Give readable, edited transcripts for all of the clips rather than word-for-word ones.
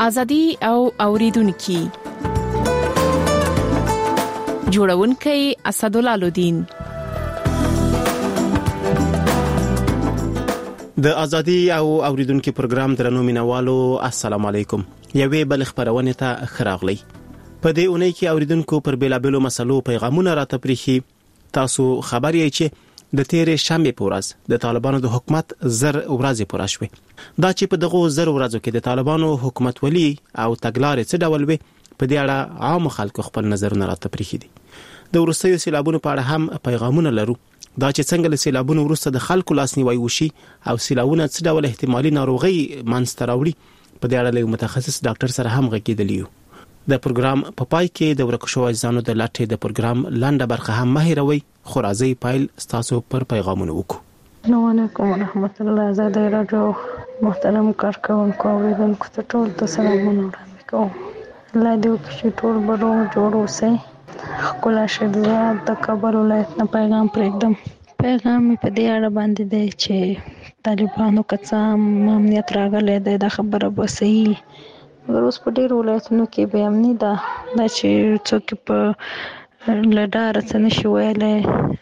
ازادي او اوریدونکو جوړونکي اسدالله الدین. د ازادي او اوریدونکو پروګرام درنو مینوالو السلام علیکم. یوې بل خبرونه ته خراغلی. په دې اونۍ کې اوریدونکو پر بیلابلو مسلو پیغامونه راته پریخي. تاسو خبر یې چې د تیرې شنبه په ورځ د طالبانو د حکومت زر ورځې پوره شوې. دا چې په دغه زر ورځو کې د طالبانو حکومت ولي او تګلارې څه ډول وي په دې اړه عام خلکو خپل نظرونه راته پریخي دي. د ورستیو سیلابونو په اړه هم پیغامونه لرو. دا چې څنګه له سیلابونو وروسته د خلکو لاسنیوي وشي او سیلابونه څه ډول احتمالي ناروغي منځته راوړي په دې اړه له متخصص ډاکټر سره هم غږیدلی یو. د پروګرام په پای کې د ورکشو ځانو د لاټې د پروګرام لاندې برخه هم مهیروي خو راځي پایل ستاسو پر پیغامونه وکړو. السلام علیکم ورحمت الله. آزاد رادیو محترم کارکونکو اوریدونکو ته ټول ته سلامونه وړاندې کوم. الله دې وکړي ټول به روغ جوړ اوسئ. ښکلا شهزاده د کابل ولایت نه پیغام پرېږدم. پیغام مې په دې اړه باندې دی چې طالبانو که څه هم امنیت راغلی دی دا خبره به صحیح مګر اوس په ډېرو ولایتونو کې بې امني ده. دا چې څوک په له ډاره څه نشي ویلی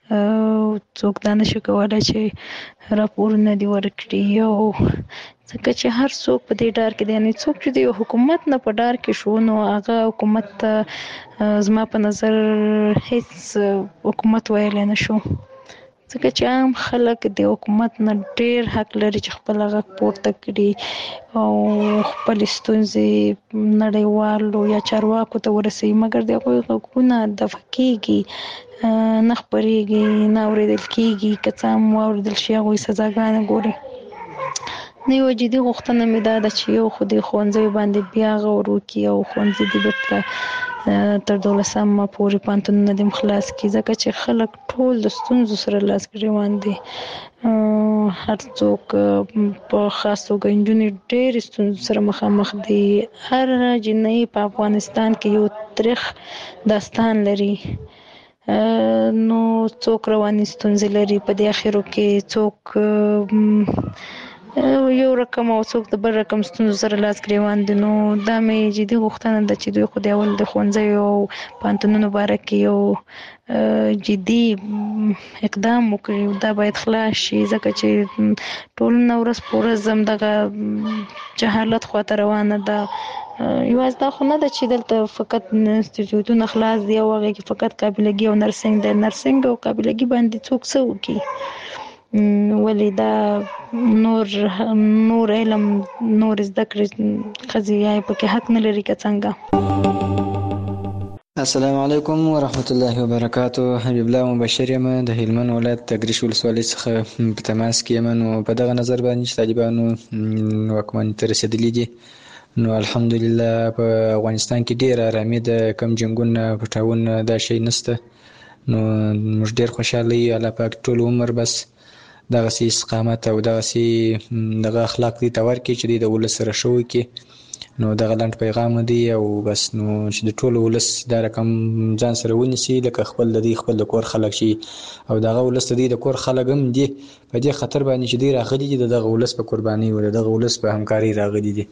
څوک دا نشي کولی چې راپورونه دې ورکړي او ځکه چې هر څوک په دې ډار کې دی. یعنې څوک چې د یو حکومت نه په ډار کې شو نو هغه حکومت ته زما په نظر هیڅ حکومت ویلی نه شو ځکه چې عام خلک د حکومت نه ډېر حق لري چې خپل غږ پورته کړي او خپل ستونزې نړیوالو یا چارواکو ته ورسوي مګر د هغوی غږونه دفع کېږي نه خپرېږي نه اورېدل کېږي. که څه هم واورېدل شي هغوی سزاګانې ګوري. نه یوه جدي غوښتنه مې دا ده چې یو خو د ښوونځیو باندې بیا غور وکړي او ښوونځي دې بېرته تر 12مه پورې پوهنتونونه دې خلاص کړي ځکه چې خلک ټول د ستونزو سره لاس ګرېوان دي. هر څوک په خاص توګه نجونې ډېرې ستونزو سره مخامخ دي. هر جنۍ په افغانستان کې یو تریخ داستان لري. نو څوک رواني ستونزې لري په دې اخرو کې څوک یو رقم او څوک د بل رقم ستونزو سره لاس ګرېوان دي. نو دا مې جدي غوښتنه ده چې دوی خو د اول د ښوونځیو او پوهنتونونو باره کې یو جدي اقدام وکړي. دا باید خلاص شي ځکه چې ټولنه ورځ په ورځ همدغه جهالت خواته روانه ده. یوازې دا خو نه ده چې دلته فقط انسټیټیوټونه خلاص دي او هغې کې فقط قابلګي او نرسنګ دی. نرسنګ او قابلګي باندې څوک څه وکړي ولې دا نور علم نور زده کړې ښځې یا پکې حق نه لري که څنګه. السلام علیکم ورحمت الله وبرکاتو. حبیب الله مبشر یم د هلمند ولایت د ګریش ولسوالۍ څخه په تماس کې یم. نو په دغه نظر باندې چې طالبانو واکمنۍ ته رسېدلي دي نو الحمدلله په افغانستان کې ډېره ارامي ده. کم جنګونه پټاون دا شی نشته. نو موږ ډېر خوشحاله یو. الله پاک ټول عمر بس دغسې استقامت او دغسې دغه اخلاق دې ته ورکړي چې دوی د ولس سره ښه وکړي. نو دغه لنډ پیغام دی او بس نو چې د ټولو ولس دا رقم ځان سره ونیسي لکه خپل د دوی خپل د کور خلک شي او دغه ولس د دوی د کور خلک هم دي په دې خطر باندې چې دوی راغلي دي د دغه ولس په قربانۍ او د دغه ولس په همکارۍ راغلي دي.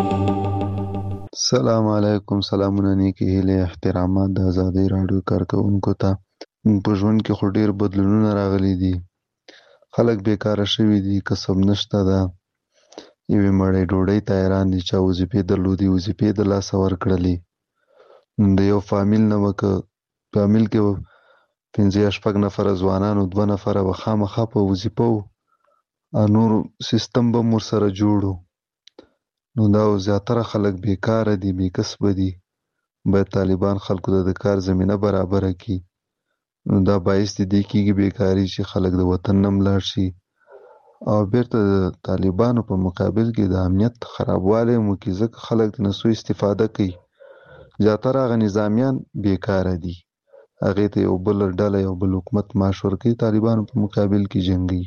السلام علیکم. سلامونه نیکې هیلې احترامات د ازادۍ راډیو کارکوونکو ته. په ژوند کې خو ډېر بدلونونه راغلي دي. خلک بیکاره شوي دي. کسب نشته ده. یوې مړۍ ډوډۍ ته حیران دي. چا وظیفې درلودي وظیفې د لاسه ورکړلې. د یو فامیل نه به که فامیل کې 5-6 نفره ځوانانو 2 نفره به خامخا په وظیفه وو نور سیستم به هم ورسره جوړ و. نو دا زیاتره خلک بیکاره دي بې کسبه دي. باید طالبان خلکو ته د کار زمینه برابره کړي. نو دا باعث د دې کېږي بیکاري چې خلک د وطن نه ملاړ شي او بیرته د طالبانو په مقابل کې د امنیت خرابوالی هم وکړي ځکه خلک ترې سوء استفاده کوي. زیاتره هغه نظامیان بیکاره دي. هغې ته یو بل ډله یو بل حکومت معاش ورکوي. طالبانو په مقابل کې جنګي.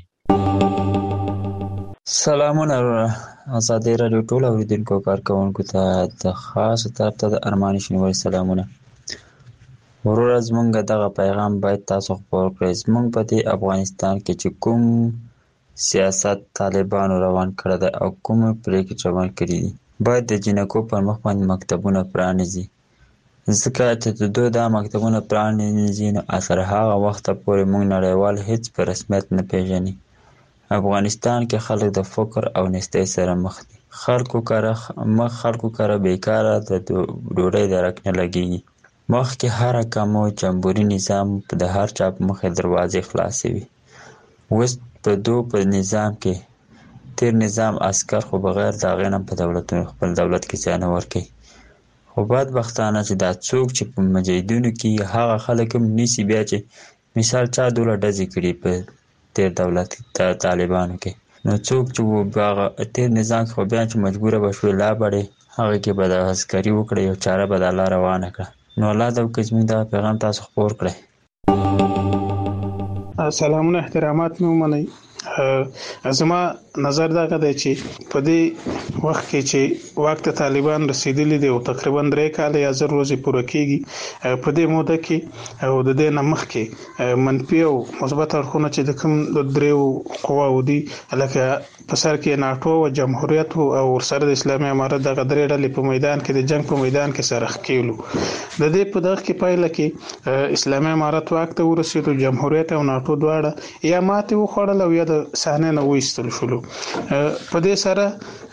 سلامونه ازادۍ راډیو ټول اوریدونکو کارکوونکو ته د خاصه طرف ته د ارمان شینواري سلامونه. وروره زمونږ دغه پیغام باید تاسو خپور کړئ. زمونږ په دې افغانستان کې چې کوم سیاست طالبانو روان کړی دی او کومې پرېکړې روان کړي دي باید د جنکو پر مخ باندې مکتبونه پرانیزي، ځکه چې د دوی دا مکتبونه پرانیزي نو تر هغه وخته پورې موږ نړیوال هېڅ په رسمیت نه پیژني. افغانستان کې خلک د فقر او نیستۍ سره مخ دي. خلکو کره بیکاره د ډوډۍ درک نه لګېږي. مخکې هره کمو جمهوري نظام د هر چا په مخې دروازې خلاصې وي. اوس په نظام کې تیر نظام عسکر خو بغیر د هغې نه په خپل دولت کې ځای نه ورکوي. خو بدبختانه چې دا څوک چې په مجاهدینو کې هغه خلک هم نیسي، بیا چې مثال چا دوله ډزې کړي په تیر دولت طالبانو کې، نو څوک چې هغه تیر نظام خو بیا چې مجبوره به شوې لا بړې هغه کې به د عسکري وکړي، یو چاره به د الله روانه کړه. نو الله دې وکړي زموږ دغه پیغام تاسو خپور کړئ. سلامونه، احترامات مې ومنئ. زما نظر دا دی چې په دې وخت کې چې وخت طالبان رسیدلی دی او تقریبا 3 کال یا 0 ورځې پوره کیږي، په دې موده کې او د دې نه مخکې منفي او مثبت اړخونه چې د کوم د دریو قواو دي لکه په سر کې ناتو او جمهوریت او ورسره د اسلامي امارت د غدرې ډلې په میدان کې د جنگ په میدان کې سره ښکېلو. د دې په دغه کې پایله کې اسلامي امارت واک ته ورسېد، جمهوریت او ناتو دواړه یا ماتې وخوړل او یا د صحنې نه وایستل شول. په دې سره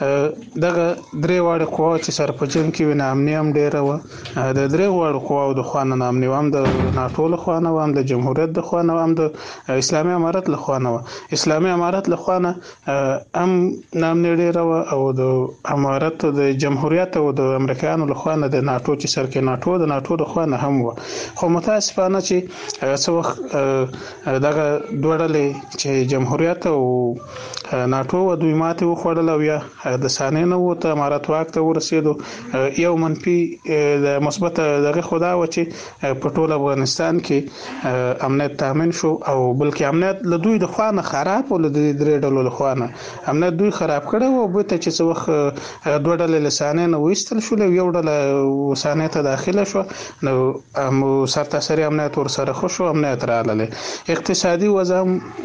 دغه درې واړه قوا چې سره په جنگ کې وینه امنیت هم ډېر و، د درې واړو قواو د خوانه امنیت هم د ناتو له خوانه هم د جمهوریت د خوانه هم د اسلامي امارت له خوانه اسلامي امارت له خوانه هم نام ډېر و او د امارت د جمهوریت او د امریکایانو له خوانه د ناتو چې سر کې ناتو د ناتو د خوانه هم و. خو متاسفانه چې څو دغه دوړلې چې جمهوریت او ناتو و دوی ماته وخوړل او یا د سانې نه وته امارت واک ته ورسېدو. یو منفي د مثبت دغه خدا و چې په ټول افغانستان کې امنیت تامین شو، او بلکې امنیت له دوی د خوانه خراب او له درې ډلو له خوانه امنیت دوی خراب کړو او به ته چې څو دوه ډلې لسانې نه وېستل شو، یو ډله وسانې ته داخله شو، نو سرتاسري امنیت ورسره خو شو، امنیت رااله. اقتصادي وضع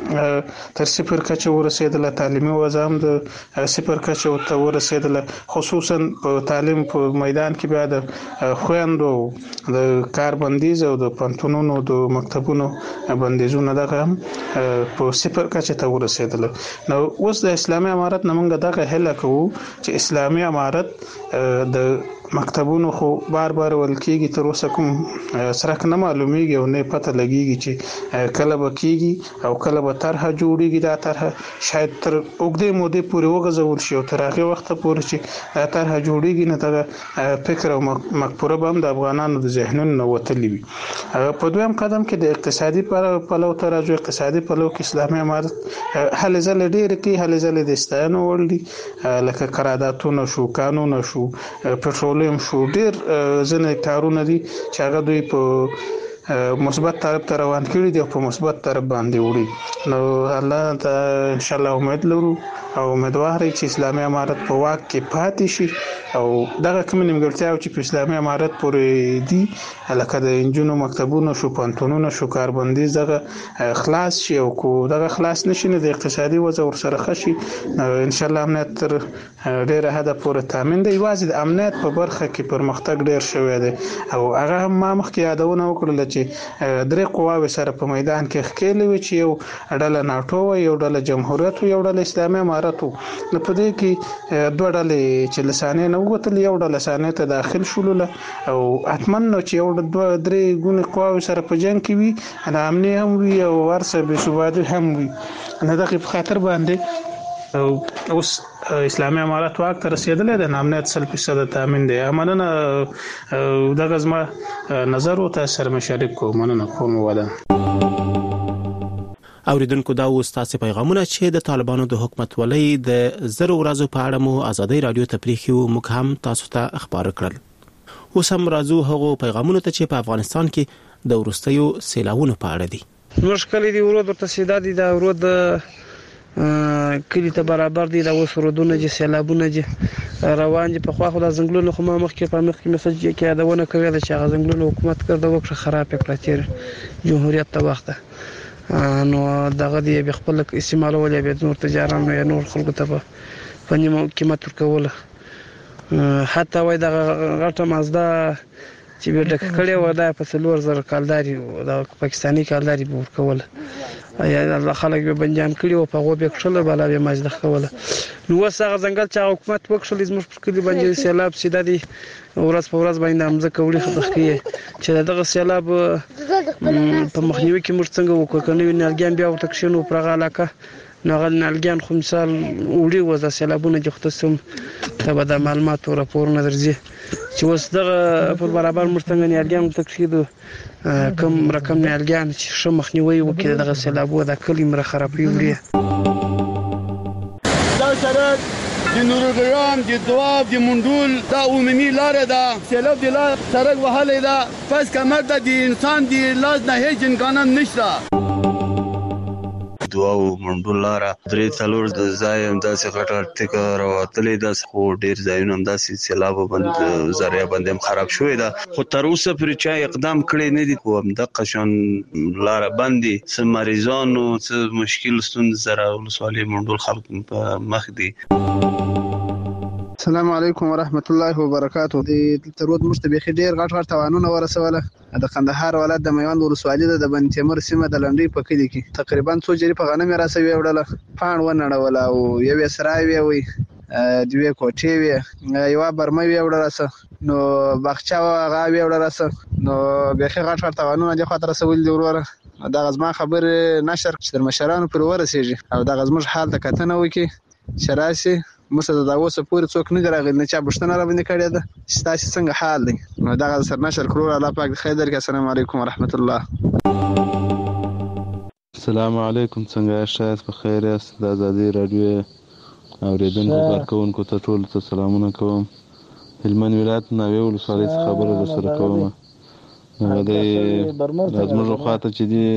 تر صفر کچه ورسېدل، تعلیمي وضع هم د صفر کچه ته ورسېدل، خصوصا په تعلیم په میدان کې بیا د خويندو د کار بندیز او د پنټونونو د مکتبونو بندیزونه دغه هم په صفر کچه ته ورسېدل. نو اوس د اسلامي امارت نمنګ دغه هله کوو چې اسلامي امارت د مکتبونو خو بار ولکېږي، تر اوسه کوم سرک نه معلومیږي او نه پته لګیږي چې کله به کېږي او کله به طرحه جوړیږي. دا طرحه شاید تر اوږدې مودې پورې وغځول شي او تر هغه وخت پورې چې دا طرحه جوړیږي نه دغه فکر او مقبره به هم د افغانانو د ذهنونو نه وتلی وي. په دویم قدم کې د اقتصادي پلو ته راځو. اقتصادي پلو کې اسلامي امارت هلې ځلې ډېرې کوي، هلې ځلې د ستاینو وړ دي، لکه قراردادونه شو، قانونونه شو، پټرولیم شو، ډېر ځینې کارونه دي چې هغه دوی په مثبت طرف ته روان کړي دي او په مثبت طرف باندې وړي. نو الله ته ان شاء الله امید لرو او امیدوار چې اسلامي امارت په واک کې پاتې شي او دغه کوم نیمګړتیاو چې په اسلامي امارت پورې دي لکه د انجونو مکتبونو شو، پانتونونو شو، کاربندیز دغه خلاص شي او کو دغه خلاص نشي نه د اقتصادي وضع ورسره خشي. ان شاء الله امنیت تر ډیره حد پورې تامین دی. یوازې د امنیت په برخه کې پرمختګ ډیر شوی دی او هغه هم ما مخکې یادونه وکړل چې درې قواوې سره په میدان کې ښکېلې وي چې یو ډله ناتو و، یو ډله جمهوریت و، یو ډله اسلامي امارت و. نو په دې کې دوه ډلې چې لسانې نه ووتل، یو ډله لسانې ته داخل شول او حتما نو چې یو دوه درې ګونې قواوې سره په جنگ کې وي، نه امني هم وي او ورسره بې ثباتي هم وي. نه دغه په خاطر باندې اوس اسلامي امارت واک ته رسیدلې ده، امنیت 100% تامین دی. مننه دغه زما نظر او تاسو سره مشارک کوم. مننه کوم ودا اوریدونکو دا وستاسو پیغامونه چې د طالبانو د حکومت ولې د 0 ورځې په اړه مو ازادي رادیو ته پریښیو، موږ هم تاسو ته خبر کړل. اوس هم راځو هغه پیغامونه ته چې په افغانستان کې د ورستیو سیلاوونو په اړه دي. مشکل دي ورود ورته سیدادي دا ورود کلی ته برابر دي، دا وسرودونه چې سیلابونه چې روان دي. په خوا خو د ځنګلونو خو ما مخکې مسج کې یادونه کوي چې هغه ځنګلونو حکومت کړه وکړه خراب کړه تیر جمهوریت ته وخت نو دغه دی به خپل استعمالول به نور تجارانو یا نور خلکو ته په نیمه قیمت ورکول حتی وای د غټه مازدا چې به ډک کړی و دا په 4000 کالداري د پاکستاني کالداري به ورکول یا الله خلک به بنجان کړی او په غو به کښل بلا به مازدا کوله نو وسغه ځنګل چې حکومت وکړل زموږ په کلی باندې سیلاب سیده دي ورځ په ورځ باندې امزه کوي خدای چې دغه سیلاب په مخنیوي کې موږ څنګه وکړو کنه نلګان بیا او تکشنو پرغه علاقه نغل نلګان خو مثال وړي وځه سیلابونه چې خصوصم ته د معلوماتو راپور نه درځي چې اوس دغه په برابر مرتنګ نلګان تکشیدو کم رقم نلګان چې شو مخنیوي وکړي دغه سیلابو د کلی مر خرابې وړي دا سره د نورګرام د دواب د منډول دا عمومي لار ده سیلاب د لار سړک وهلې ده پس کمر د انسان د لاس نه هیڅ امکان نشته دواب منډول لار درې څلور د ځای هم داسې غټه ټکه راوتلې ده خو ډیر ځایونه هم داسې سیلاب باندې ذریعہ باندې هم خراب شوې ده خو تر اوسه پرې چا اقدام کړی نه دي کوم د قشن لار باندې سم مریضانو څه مشکل ستونزې سره ولسوالۍ منډول خلک په مخ دي السلام علیکم ورحمت الله وبرکاتہ د ترود مشتبه ډیر غټ توانونه ورسوله د قندهار ولایت د میوند ولسوالۍ د بن تیمور سیمه د لنډۍ په کلی کې تقریبا 2 جری په غنم راسوي وړله پاڼ ونړول او یو سراوي وي دوی کوټي وي یو برمه وي وړله نو بخچا غاوي وړله نو به غټ توانونه د خاطر رسول دی وروره دا غزما خبر نشر تر مشرانو پر ورسېږي او دا غزمش حال ته کتنه وکي شراسي مسله دا اوسه پورې څوک نه راغلی نه چا بشتنه را باندې کړی ده ستاسو څنګه حال دی نو دا سر نشر کړو الله پاک خیر درکړي السلام علیکم ورحمت الله السلام علیکم څنګه یاست په خیر یاست د ازادي رادیو اوریدونکو کارکونکو ته ټول ته سلامونه کوم هلمند ولایت نوې ولسوالۍ څخه خبره سره کوم د زموږ خواته چې دی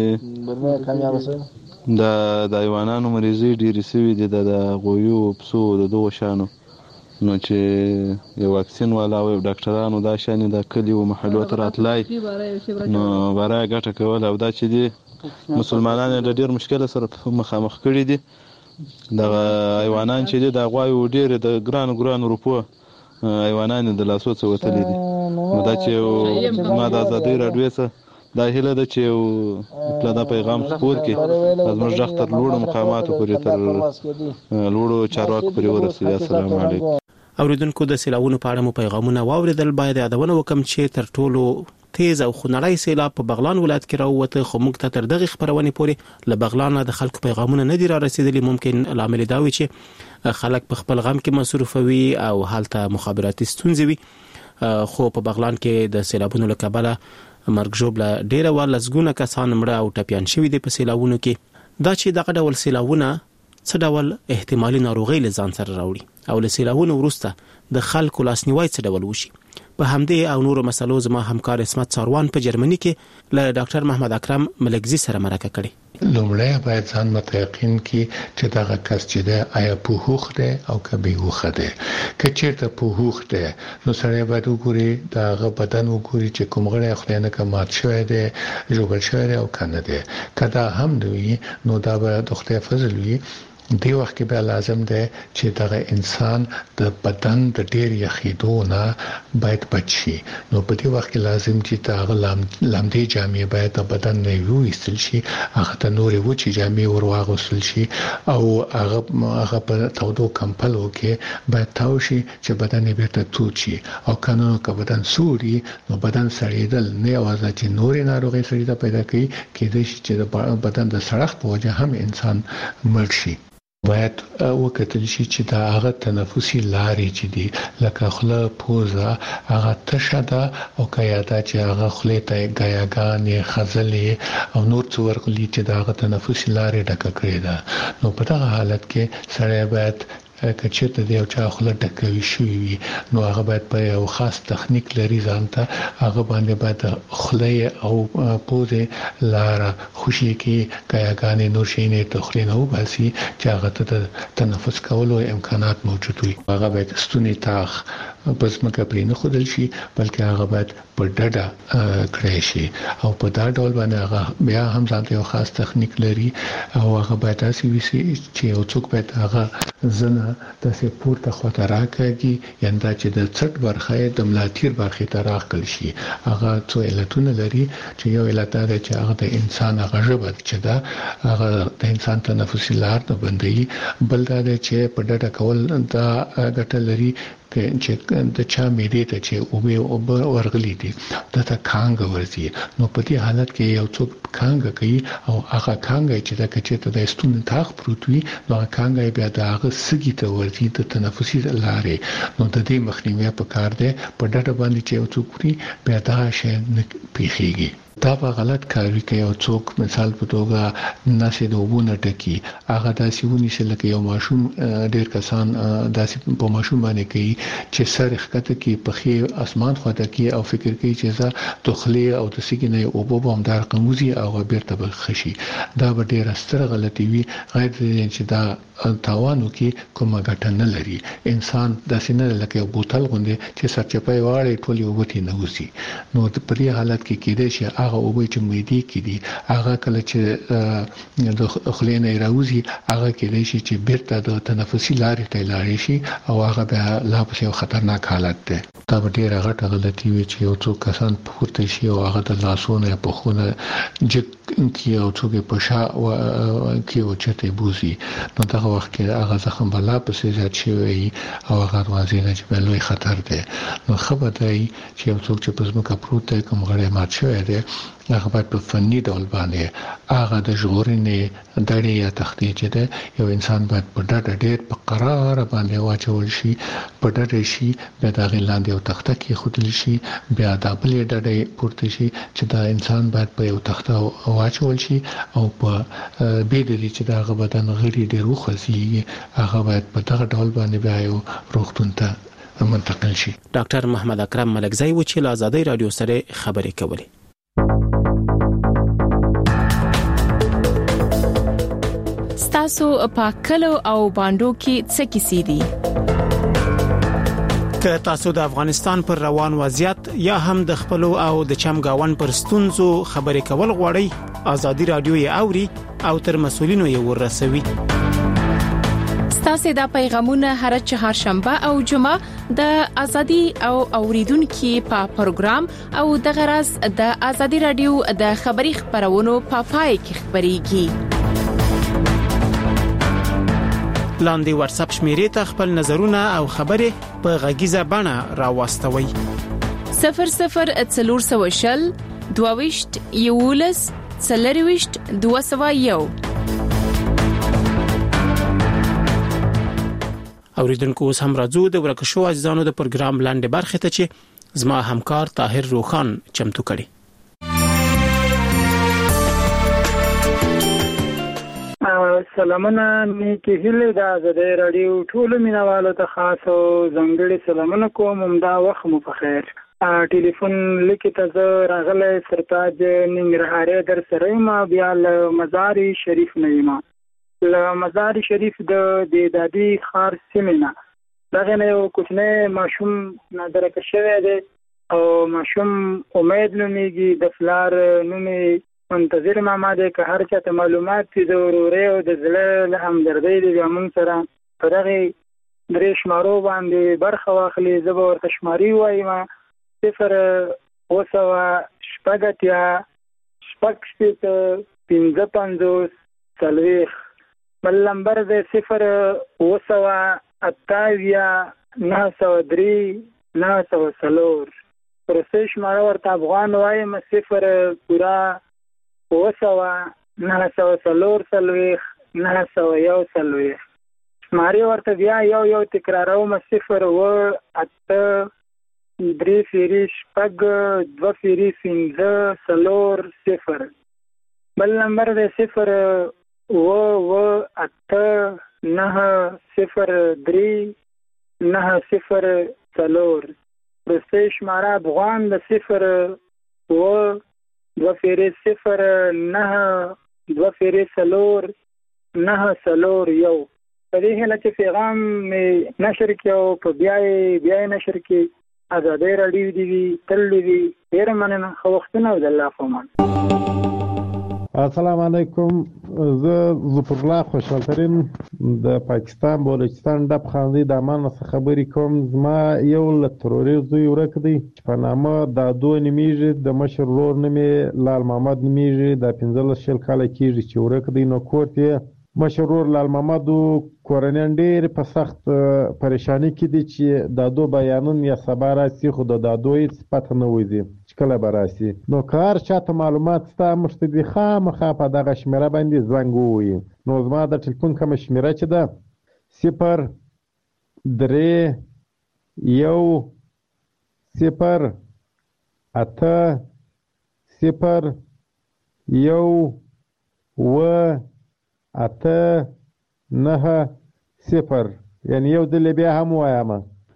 د حیوانانو مریضي ډېرې سوي دي د غویو پسو د دغو شانو نو چې یو واکسین والا او ډاکټرانو دا شانې د کلي و محلو ته راتلای نو برای ګټه کول او دا چې دي مسلمانان د ډېر مشکل سره مخامخ کړي دي دغه حیوانان چې دي د غوایو ډېرې د ګران روپو حیوانان د لاسو څخه وتلي دي نو دا چې ما د ازادۍ راډیو څخه دا هیله ده چې دا پیغام خپور کړي زموږ ځخ تر لوړو مقاماتو پورې تر لوړو چارواکو پورې ورسوي السلام علیکم اوریدونکو د سیلابونو په اړه مو پیغامونه واوریدل باید یادونه وکم چې تر ټولو تیز او خنړی سیلاب په بغلان ولایت کې راووته خو موږ ته تر دغه خبرونه پورې له بغلان د خلکو پیغامونه نه دي را رسیدلي ممکن لامل دا وي چې خلک په خپل غم کې مصروف وي او حالته مخابراتي ستونزې وي خو په بغلان کې د سیلابونو له کبله مرګ ژوبله ډیره ولزګونه کسان مړه او ټپيان شوي دي په سیلابونو کې دا چې دغه ډول سیلابونه څه ډول احتمالي ناروغي لزان سره راوړي او له سیلابونو وروسته د خلکو لاسنیوي څه ډول وشي په همدې او نورو مسلو زما همکار اسمت ساروان په جرمني کې له ډاکټر محمد اکرم ملکزي سره مرکه کړې لومړی باید ځان متيقن کی چې دا کس چې ده آیا په هوخ ده او کبي هوخ ده که چیرته په هوخ ده نو سره باید وګوري دا بدن وګوري چې کوم غړي خلینه کمات شوی ده جوړ شوی ده او کنه ده کدا هم دوی نو دا به د خدای فضل وي دی وخت کې به لازم ده چې دا انسان د بدن د ډیر یخیدو نه باید بچي نو په دې وخت کې لازم چې دا لامدې جامې باید د بدن نه ویستل شي هغه ته نورې وچې جامې ورواغوسل شي او هغه په تودو کمپلو کې باید تاو شي چې بدن یې بیرته توچ شي او کنه که بدن سوري نو بدن سړېدل نه یوازې چې نورې ناروغۍ سړي ته پیدا کوي کېدای شي چې د بدن د سړښت په وجه هم انسان مړ شي باید وکتل شي چې دا هغه تنفسي لارې چې دي لکه خوله پوزه هغه تشه ده او کیا دا چې هغه خولې ته ګیاګانې خزلې او نور څه ورغلي چې دا هغه تنفسي لارې ډکه کړې ده نو په دغه حالت کې سړی باید کچته دی او چا خله ډکوي شوی وي نو هغه باید په یو خاص تخنیک لري ځانته هغه باندې باید خله او پوزه لار خوشي کې کایګانې نور شي نه تخلینه او باسي چې هغه ته تنفس کولو امکانات موجود وي هغه باید ستونی تاخ پس مکه پرې نه خودل شي بلکې هغه باید په ډډه کړی شي او په دا ډول باندې هغه بیا هم ځانته یو خاص تخنیک لري او هغه باید تاسو وسی چې یو څوک باید هغه زنه تاسو پورته خواته راکړي یعنی دا چې د څټ برخه د ملاتیر برخه ته راخل شي هغه څو علتونه لري چې یو علت دا چې هغه د انسان هغه ژبه چې دا هغه د انسان تنفسي لار ته بندي بل دا چې په ډډه کول دا ګټه لري چې د چا میډې ته چې او به ورغلي دي دا ته کانګ ورځي نو په دې حالت کې یو څوک کانګ کوي او هغه کانګ چې د کچته د ستون تاخ پروت وي نو کانګ بیا د هغه سګي ته ورځي د تنفسي لارې نو د دې مخنیوي په کار دی په ډډه باندې چې یو څوک بیا دا شی نه پیخيږي دا په غلط کاری کوي او څوک مثال په توګه ناسې د وبونه ټکی هغه داسې ونی چې لکه یو ماشوم ډیر کسان داسې په ماشوم باندې کوي چې سر ښکته کې پخې اسمان خواته کې او فکر کوي چې زه دخلي او د سګینې او بوبو هم دار قموزي او بیرته بخشي دا به ډیره ستره غلطي وي غیر چې دا تاوانو کې کومه ګټه نه لري انسان داسې نه لکه یو بوتل غوندي چې سرچپای واړې ټول یو وتی نه وسی نو په دې حالت کې کېدې شي هغه او چې مېدی کې دي هغه کله چې د خلینې راوځي هغه کېدې شي چې بیرته د تنفسي لارې ته لاړ شي او هغه به لا پسې یو خطرناک حالت ده دا ډیره غټه غلطي وي چې یو څو کسان پورته شي او هغه د لاسونو په خونه کې او څوک په شا کې او چته بوزي نو دا وخت کې هغه زخم بلا پسې ځات شي او هغه واځي نه چې بلوي خطر ده نو خبر دی چې یو څوک چې پزما کا پروت کوم غړې مات شوی دی هغه په فني ډول باندې هغه د ژغورنې دړې یا تختې چې ده یو انسان باید په ډډه ډېر په قرار باندې واچول شي په ډډه شي بیا د غلاندې او تخته کې خودل شي بیا د بلې ډډې پورته شي چې دا انسان باید په یو تخته واچول شي او په بیدری چې دا بدن غړي ډېر وخزي هغه باید په دغه ډول باندې بیا یو روغتون ته منتقل شي ډاکټر محمد اکرم ملکزی و چې له آزادۍ رادیو سره خبرې کولې تاسو په کلو او باندو کې څه کیسې دي که تاسو د افغانستان پر روان وضعیت یا هم د خپل او د چمګاون پر ستونزو خبرې کول غواړئ آزادۍ رادیو یې اوري او تر مسولینو یې ورسوي تاسو دا پیغامونه هر چهارشنبه او جمعه د ازادي او اوریدونکو په پروګرام او د غرض د ازادي رادیو د خبري خبرونو په پای کې خبريږي لاندې واتس اپ شمیرې ته خپل نظرونه او خبرې په غږیزه بڼه راوستوي 0040 22 یولس 201 اوریدونکو اوس هم راځو د ورکشو عزیزانو د پروګرام لاندې برخه ته چې زما همکار طاهر روخان چمتو کړي سلامونه نیکی هیله د آزادۍ رادیو ټول مینوالو ته خاص او ځانګړي سلامونه کوم دا وخت مو په خیر ټلیفون لیکي ته راغله سرتاج ننګرهاري در سره ما بیا له مزار شریف نه ما له مزار شریف د دادی خار سیمنا دغه نه یو کوچنی ماشوم نادره شوی دی او ماشوم امید نومیږي د فلار نومي منتظر ماما دې که هر چاته معلومات دي د ورورې او د زړه له همدردۍ دي موږ سره په دغه درې شمارو باندې برخه واخلي زه به ورته شماري وایم 0 بل نمبر دی 0 پرسه شماره ورته افغان وایم 0 پورا 904 شماري ورته بیا یو تکراروم 0 و 8 3 فیریش پګ 2 فیری 0 بل نمبر دی 0 و 8 9 0 3 9 پرسه شماره افغان د 0 و 2 فیری 0 9 2 فیری 9 1 په دې هله چې پیغام نشر کړو په بیا نشر کې ازادي رادیو دی تل دی ډیر مننه خو وختونه د الله فمان. السلام علیکم. زه ظفر الله خوشحالترین د پاکستان بلوچستان ډب خاندي د امان څخه خبرې کوم. زما یو له تروري زوی ورک دی په نامه دادو نومیږي، د مشر ورور نوم یې لال محمد نومیږي، د 15 کاله کېږي چې ورک دی. نو کور ته مشر ورور لال محمد کورنیان ډېر په سخت پریشانی کې دي چې دادو بیانون یا سبا راسي، خو د دادو هیڅ پته نه وځي چې کله به راسي. نو که هر چاته معلومات شته موږ ته دې خامخا په دغه شمېره باندې زنګ ووهي. نو زما د ټلیفون کومه شمېره چې ده 0308090 یعنی یو دل بیا هم وایم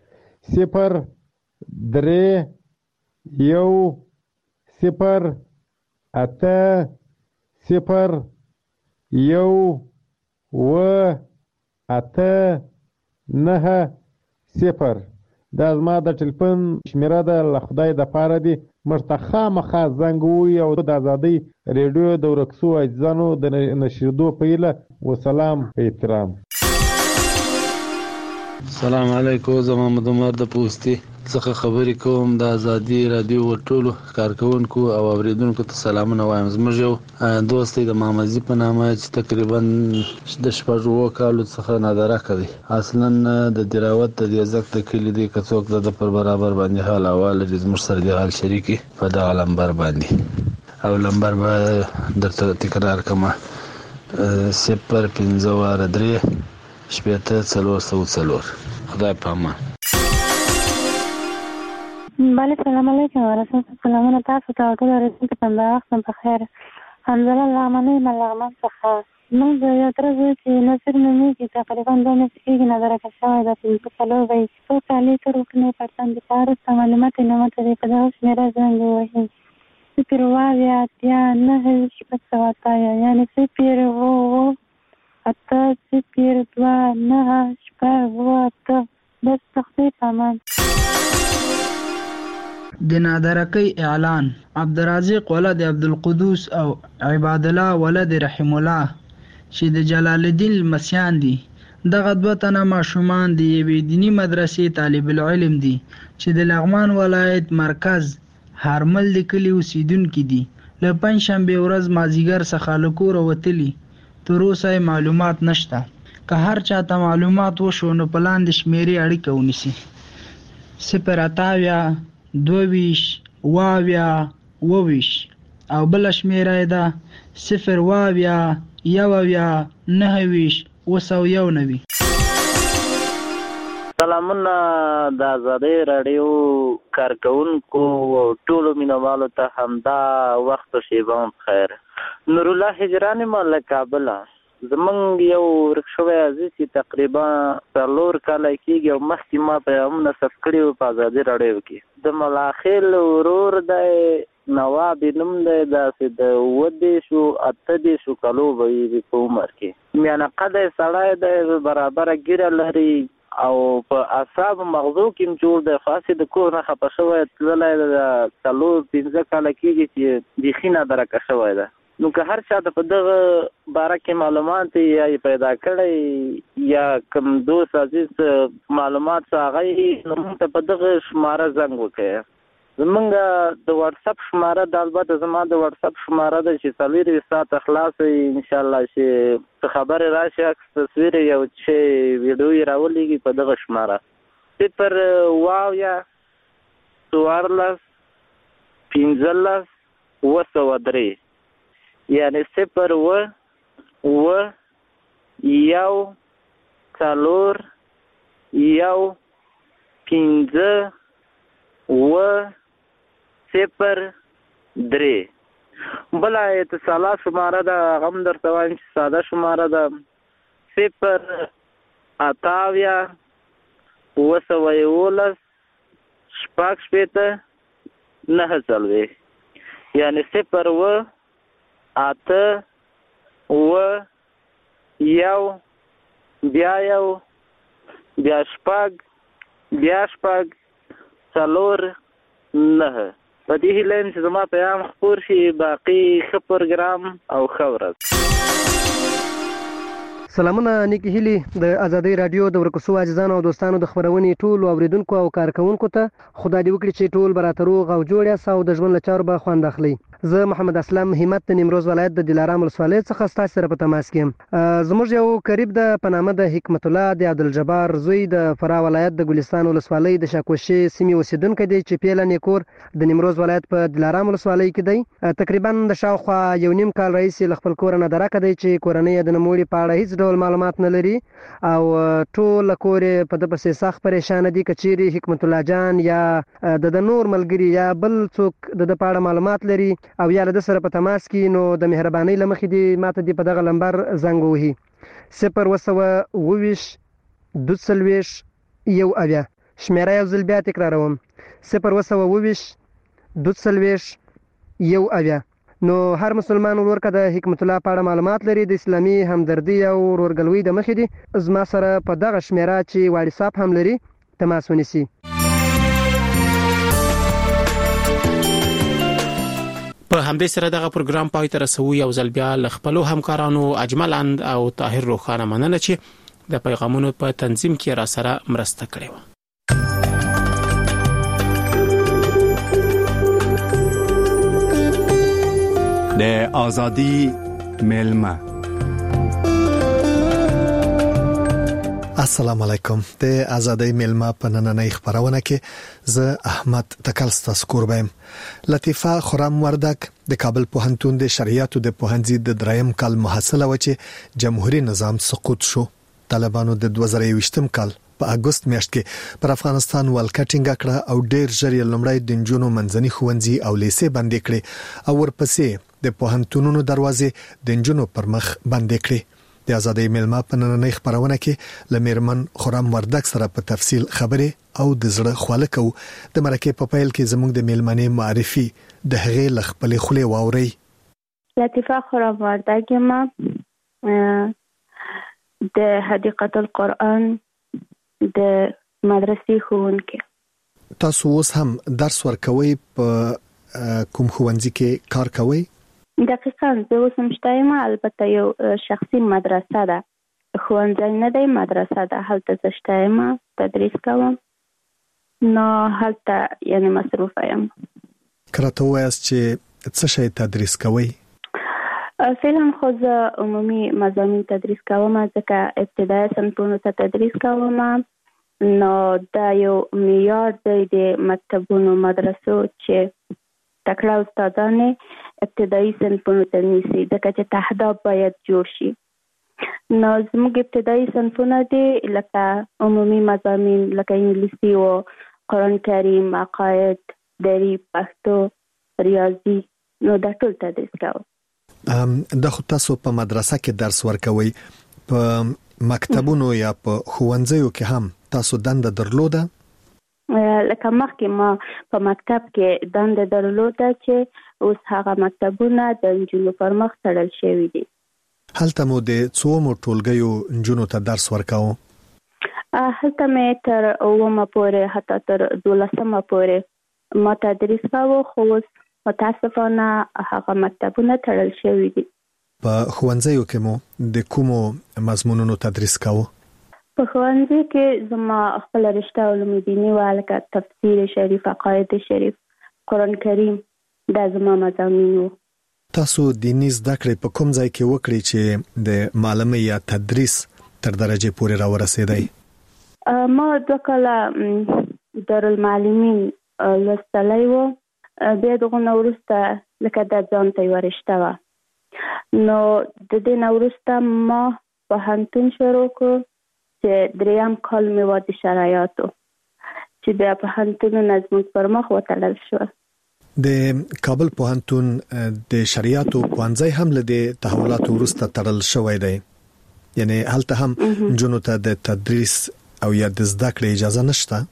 0308090 دا زما د ټلیفون شمېره ده. له خدای د پاره دی موږ ته خامخا زنګ ووهي او د ازادۍ ریډیو د ورک شوو عزیزانو د نشریدو په هیله. وسلام په احترام. السلام علیکم. زه محمد عمر د پوستي څخه خبرې کوم. د ازادي رادیو ټولو کارکونکو او اوریدونکو ته سلامونه وایم. زموږ یو دوست دی د محمدزي په نامه چې تقریبا د 6 کالو څخه نادرکه دی. اصلا د دراوت د دیزک د کلی دی. که څوک د پر برابر باندې حال احوال لري زموږ سره د حال شریکي په دغه لمبر باندې او لمبر به درته تکرار کړم 05043 404. خدای په امان. بله سلام علیکم ورحمت سلامونه تاسو ته ټول ورسېږي په وخت په خیر. حمدالله لغمنۍ لغمن څخه موږ یو تر چې نصر نومیږي تقریبا 2 میاشتې کېږي نظرکه شوی ده. 15 وایي څو کالې تر وکنې پرتن د پاره معلومات نه ماته دی په دغه شمېره زنګ ووهي 08089 یعنی 08089 بس تختی پامان. د نادرکۍ اعلان عبدالرازق ولد عبدالقدوس او عباد الله ولد رحم الله چې د جلال الدین المسیان دي. دغه 2 تنه ماشومان د یوې دینی مدرسې طالب العلم دي چې د لغمان ولایت مرکز هرمل د کلي اوسیدونکي دي. له پنجشنبې ورځ مازیګر څخه له کوره وتلي. تر اوسه معلومات نشته. که هر چاته معلومات وشو نو په لاندې شمېرې اړیکه ونیسي 08022 او بله شمېره یې ده 02019 سلامونه د ازادۍ رادیو کارکونکو او ټولو مینوالو ته همدا وخت شیبه خیر. نور الله هجرانی مال کابل. زمونږ یو ورک شوی عزیز چې تقریبا 4 کاله کېږي او مخکې ما پیغامونه ثبت کړي وو په ازادي راډیو کې. د ملاخیل ورور دی نواب نوم دی داسې د 28 کالو به وي په عمر کې. میانه قده سړی دی برابره ګیره لري او په اعصاب مغزو کې جوړ دی. خاصې د کور نه خفه شوی تللی د 4-15 کاله کېږي چې بیخي نادرکه شوی ده. نو که هر چا د په دغه باره کې معلومات یا پیدا کړی یا کوم دوست عزیز معلومات هغه نو موږ ته په دغه شماره زنګ وکړئ. زمونږ د واتساپ شماره د البته زما د واتساپ شماره ده چې 24 ساعته خلاصه انشاءالله چې خبرې راشي عکس تصویر یو چې ویډیو یې راولېږي په دغه شماره 01415 یعنی 01415 بلا اتصالات شماره ده غم درته وایم چې ساده شماره ده 08011 یعنی 08011 بیا یو بیا شپږ 4 9 په دې هیله چې زما پیغام خپور شي. باقي ښه پروګرام او ښه ورځ. سلامونه نیکی هیلی د آزادۍ رادیو د ورکوسو عزیزانو او دوستانو د خبرونې ټول اوریدونکو او کارکونکو ته خدای دې وکړي چې ټول برات روغ او جوړ یاست او د ژوند له چارو به خوند اخلي. زه محمد اسلم همت د نیمروز ولایت د دلارام ولسوالۍ څخه ستاسو سره په تماس کې یم. زموږ یو قریب د پنامه د حکمت الله د عبدالجبار زوی د فراه ولایت د ګلستان ولسوالۍ د شاکوشي سیمې اوسیدونکی دی چې پیله نیکور د نیمروز ولایت په دلارام ولسوالۍ کې دی. تقریبا د شاوخوا 1.5 کال راهیسې له خپل کور نه درکه دی چې کورنۍ د نوموړي په اړه هیڅ ډول معلومات نه لري او ټول کور په د پسې سخت پریشان دي. کچيري حکمت الله جان یا د نور ملګری یا بل څوک د پاړه معلومات لري او یا له سره په تماس کې نو د مهرباني لمخې دی ماته دی په دغه نمبر زنګ وهي 022 240 یو اویا. شمیره یو ځل بیا تکراروم 022 240 یو اویا. نو هر مسلمان ورکه د حکمت الله په اړه معلومات لري د اسلامي همدردي او ورورګلوي د مخې دی زما سره په دغه شمیره چې واتساپ هم لري تماس ونیسي. په همدې سره دغه پروګرام پای ته رسوي. یو ځل بیا ل خپل همکارانو اجمل اند او طاهر روخانه مننه چې د پیغامونو په تنظیم کې را سره مرسته کړې و. د ازادي ملما. السلام علیکم. د ازادۍ ملما په نننۍ خبرونه کې زه احمد تکلستا سکوربم. لطیفه خرم وردک د کابل پوهنتون د شریعت د پوهنځي د دریم کال محصله و چې جمهوریت نظام سقوط شو. طالبانو د 2020 کال په اگست میاشت کې پر افغانستان ولکټینګ کړه او ډیر ژر یې لومړی د جنونو منځني ښوونځي او لیسې بندې کړې او ورپسې د پوهنتونونو دروازې د جنونو پر مخ بندې کړې. د ازادۍ ملما په نننۍ خبرونه کې لمیرمن خرم وردک سره په تفصیل خبره او د زړه خواله کو. د مرکه په پیل کې زموږ د ملمنې معرفي د هغې لخپل خله واوري. لطیفه خرم وردک ما د حدیقه القرآن د مدرسې ښوونکې. تاسو اوس هم درس ورکوي په کوم ښوونځي کې کار کوي؟ دقیقاً زه اوس هم شته البته یو شخصي مدرسه ده، ښوونځی نه دی مدرسه ده. هلته زه شته تدریس کوم نو هلته یعنی مصروفه یم. کراته وایاست چې څه شی تدریس کوي؟ فعلا خو زه عمومي مضامین تدریس کوم ځکه ابتدایي صنفونو ته تدریس کوم. نو دا یو معیار دی د مکتبونو مدرسو چې تکړه استادانې ابتدایي صنفونو ته نیسي ځکه چې تهداب باید جوړ شي. نو زموږ ابتدایي صنفونه دي لکه عمومي مضامین لکه انګلیسي او قرآن کریم، عقاید، دري، پښتو، ریاضي، نو دا ټول تدریس کوو. د خو تاسو په مدرسه کې درس ورکوي، په مکتبونو یا په ښوونځیو کې هم تاسو دنده درلوده؟ لکه مخکې ما په مکتب کې دنده درلوده چې اوس هغه مکتبونه د نجونو پر مخ تړل شوي دي. هلته مو د څومره ټولګیو نجونو ته درس ورکاوه؟ هلته مې تر 9 پورې حتی تر 12 پورې ما تدریس کاوه، خو اوس متاسفانه هغه مکتبونه تړل شوي دي. په ښوونځیو کې مو د کومو مضمونونو تدریس کاوه؟ په ښوونځي کې زما خپل رشته علوم دیني و لکه تفسیر شریف، عقاید شریف، قرآن کریم، دا زما مضامین وو. تاسو دیني زده کړې په کوم ځای کې وکړې چې د معلمۍ یا تدریس تر درجه پورې راورسېدای؟ ما 2 کاله دارالمعلمین لوستلی و، بیا دغه نه وروسته لکه دا ځان ته یوه رشته وه. نو د دې نه وروسته ما پوهنتون شروع کړو چې 3م کال مې و د شرایطو چې بیا پوهنتونونه زموږ پر مخ وتړل شو. د کابل پوهنتون د شریعتو پوهنځی هم له د تحولاتو وروسته تړل شوی دی، یعنی هلته هم جنو ته د تدریس او یا د زده کړې اجازه نشته؟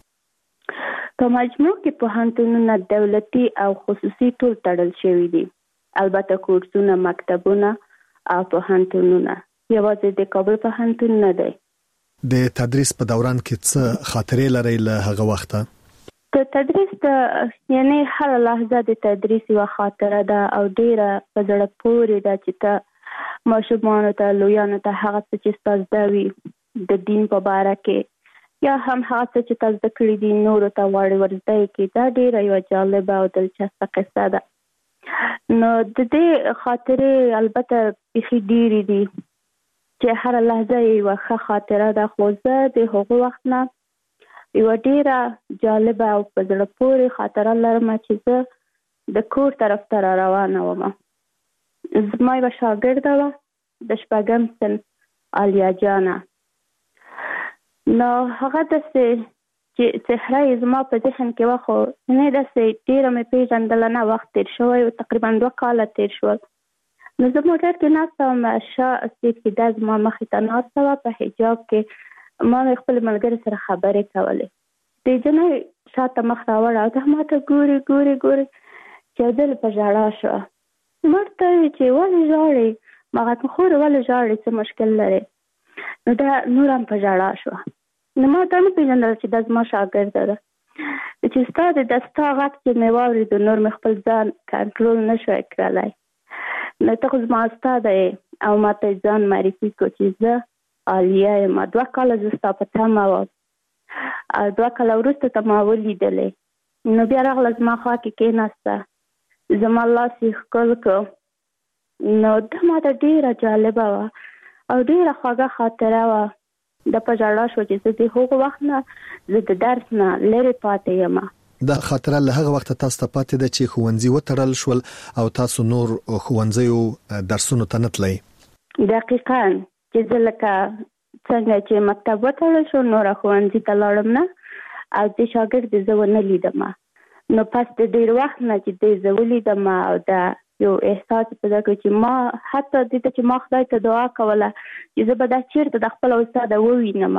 په مجموع کې پوهنتونونه دولتي او خصوصي ټول تړل شوي دي، البته کورسونه، مکتبونه او پوهنتونونه. یوازې د کابل پوهنتون نه دی. د تدریس په دوران کې څه خاطرې لري له هغه وخته؟ د تدریس یعنی هر لحظه د تدریس یو خاطره ده او ډیره په زړه پورې ده چې ته ماشومانو ته لویانو ته هغه څه چې تاسو دا وی د دین په اړه کې یا هم هغه څه چې تاسو د کړی دي نور ته وړي ورته کې دا ډیره یو جالب او دلچسپ قصه ده. نو د دې خاطرې البته بخي ډیری دي چې هر لحظه یو ښه خاطره ده، خو زه د هغه وخت نه یو ډیره جالب او په زړه پورې خاطره لرم چې زه د کور طرف ته روانه وم. زما یو شاګرده وه د شپږم صنف عالیه جانه. نو هغه داسې چې څهره زما په ذهن کې وه، خو نه داسې ډېره مې پېژندله نه، وخت تېر شوی و، تقریبا 2 کاله تېر شول. نو زه موټر کې ناسته وم، شا سیټ کې دا زما مخې ته ناسته وه په حجاب کې، ما مې خپل ملګري سره خبرې کولې. د جنۍ شاته مخ راوړه او دا ما ته ګوري چې یو ځل په ژړا شوه. ما ورته وویل چې ولې ژاړې؟ ما غږ خورې ولې ژاړې، څه مشکل لرې؟ نو دا نور هم په ژړا شوه. نو ما ته نه پېژندل چې دا زما شاګرده ده. چې ستا غږ چې مې واورېد نور مې خپل ځان کنټرول نه شوی کړلی. نو ته خو زما استاده یې او ما ته ځان معرفي کړو چې زه عالیه یم. 2 کاله زه ستا په تمه وم او 2 کاله وروسته ته ما ولیدلې. نو بیا راغله زما خوا کې کېناسته، زما لاس یې ښکل کړ. نو دا ما ته ډېره جالبه وه او ډېره خوږه خاطره وه. د په ژړا شو چې زه د هغه وخت نه زه د درس نه لرې پاتې یم. دا خاطره له هغه وخت تاسو ته پاتې ده چې ښوونځي وتړل شول او تاسو نور ښوونځیو درسونو ته نه تلئ؟ دقیقاً چې زه لکه څنګه چې مکتب وتړل شو نور ښوونځي ته لاړم نه او د شاګرد زه ونه لیدم. نو پس د ډېر وخت نه چې زه ولیدم او دا یو احساس پیدا کړ چې ما حتی د ته چې ما خدای ته دعا کوله چې زه به دا چیرته د خپل استاد ووینم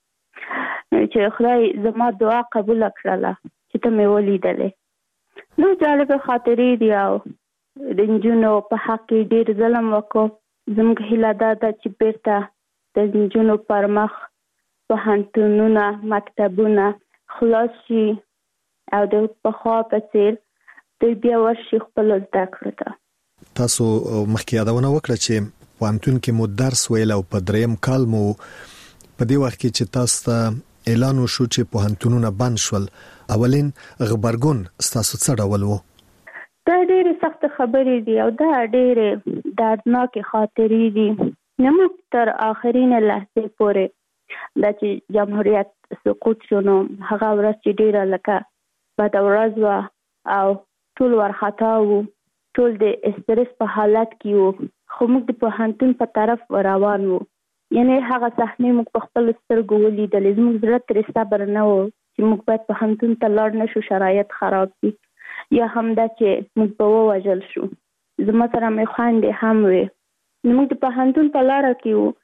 چې خدای زما دعا قبول کړله چې ته مې ولیدلې. نو جالب خاطرې دي او د نجونو په حق کې ډېر ظلم وکړو. زموږ هیله دا ده چې بیرته د نجونو پر مخ پوهنتونونه مکتبونه خلاص شي او د پخوا په څېر دوی بیا ورشي خپل زده کړو ته. تاسو مخکې یادونه وکړه چې پوهنتون کې مو درس ویل او په 3م کال مو په دې وخت کې چې تاسو ته اعلان وشو چې پوهنتونونه بند شول، اولین غبرګون تاسو څه ډول و؟ دا ډېرې سخت خبرې دي او دا ډېرې دردناکې خاطرې دي. نو تر آخرین لحظې پورې دا چې جمهوریت سقوط شو نو هغه ورځ چې ډېره لکه بده ورځ وه او ټول ورخطا وو، ټول د استرس په حالت کې وو، خو موږ د پوهنتون په طرف روان وو. یعنی هغه صحنې موږ په خپل سترګو ولیدلې. زموږ زړه ترې صبر نه و چې موږ باید پوهنتون ته لاړ نه شو، شرایط خراب دي، یا هم دا چې موږ به ووژل شو. زما سره مې خویندې هم وې. نو موږ د پوهنتون په لاره کې وو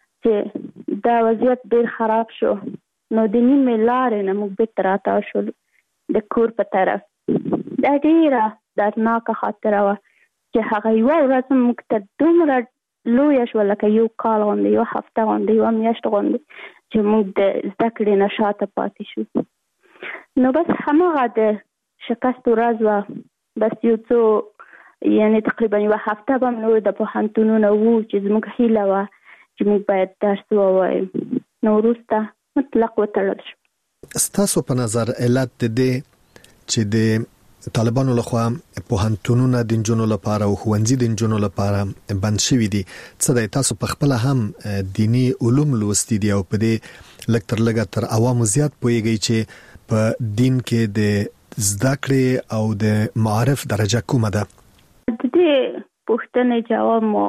چې دا وضعیت ډېر خراب شو. نو د نیمې لارې نه موږ بېرته راتاو شول د کور په طرف. دا ډېره دردناکه خاطره وه چې هغه یوه ورځ موږ ته دومره لویه شوه لکه 1 کال غوندې، 1 هفته غوندې، 1 میاشت غوندې چې موږ د زده کړې نه شاته پاتې شو. نو بس هماغه د شکست ورځ وه. بس یو څو یعنی تقریبا 1 هفته به نور د پوهنتونونه وو چې زموږ هیله وه چې موږ باید درس ووایو. نو وروسته مطلق وتړل شو. ستاسو په نظر علت د دې چې د طالبانو لخوا پوهنتونونه د نجونو لپاره او ښوونځي د نجونو لپاره بند شوي دي، څه دی تاسو په خپل هم دینی علوم لوستي دي او په دې لږ تر لږه تر عوامو زیات پوهیږئ چې په دین کې د زده کړې او د معارف درجه کومه ده؟ د دې پوښتنې جواب مو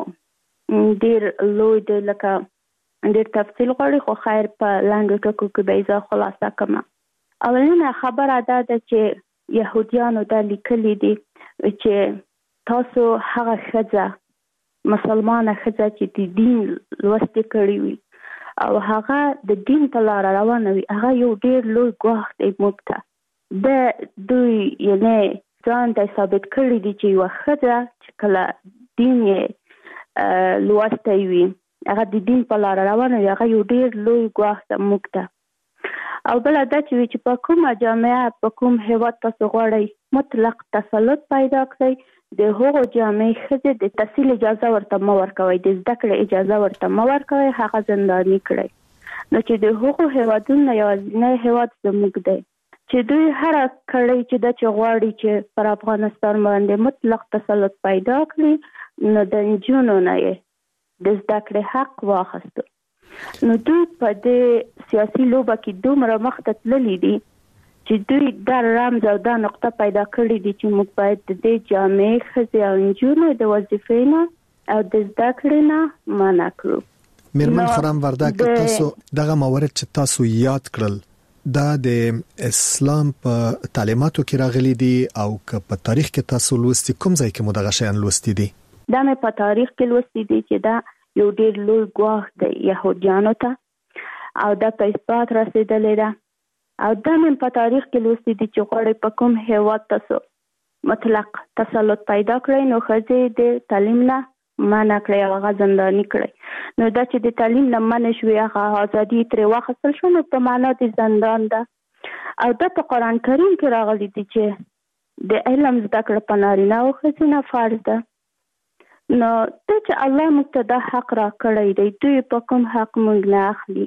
ډېر لوی دی، لکه ډېر تفصیل غواړي، خو خیر په لنډو ټکو کې به زه خلاصه کړم. اولینه خبره دا ده چې يهوديانو دا لیکلي دي چې تاسو هغه ښځه مسلمانه ښځه چې د دین لوستې کړې وي او هغه د دین په لاره روانه وي، هغه یو ډېر لوی ګواښ دی موږ ته. د دوی یعنی ځان ته ثابت کړي دي چې یوه ښځه چې کله دین یې لوستی وي هغه د دین په لار روان وي هغه یو ډیر لوی ګواښ ده موږ ته. او بل دا چې په کومه جامعه په کوم هیواد تاسو غواړئ مطلق تسلط پیدا کړئ د هغو جامعې ښځې د تحصیل اجازه ورته مه ورکوئ، د زده کړې اجازه ورته مه ورکوئ، هغه زنداني کړئ. نو چې د هغو هیوادونو یوازینی هیواد زموږ دی چې دوی هره کړۍ چې دا چې غواړي چې پر افغانستان باندې مطلق تسلط پیدا کړي نو د نجونو نه یې د زده کړې حق واخیستو. نو دوی په دې سیاسي لوبه کې دومره مخته تللي دي چې دوی دا رمز او دا نقطه پیدا کړې دي چې موږ باید د دې جامعې ښځې او نجونو د وظیفې نه او د زده کړې نه منع کړو. میرمن خرم وردک، تاسو دغه موارد چې تاسو یاد کړل دا د اسلام په تعلیماتو کې راغلي دي او که په تاریخ کې تاسو لوستي کوم ځای کې مو دغه شیان لوستي دي؟ دا مې په تاریخ کې لوستي دي چې دا یو ډېر لوی ګواښ دی یهودیانو ته او دا په اثبات رسېدلې ده. او دا مې په تاریخ کې لوستي دي چې غواړئ په کوم هیواد تاسو مطلق تسلط پیدا کړئ نو ښځې د تعلیم نه منع کړئ او هغه زنداني کړئ. نو دا چې د تعلیم نه منع شوې هغه ازادي ترې واخیستل شو نو په معنا د زندان ده. او دا په قرآن کریم کې راغلي دي چې د علم زده کړه په نارینه او ښځینه فرض ده. نو ته چې الله موږ ته دا حق را کړی دی دوی په کوم حق موږ نه اخلي.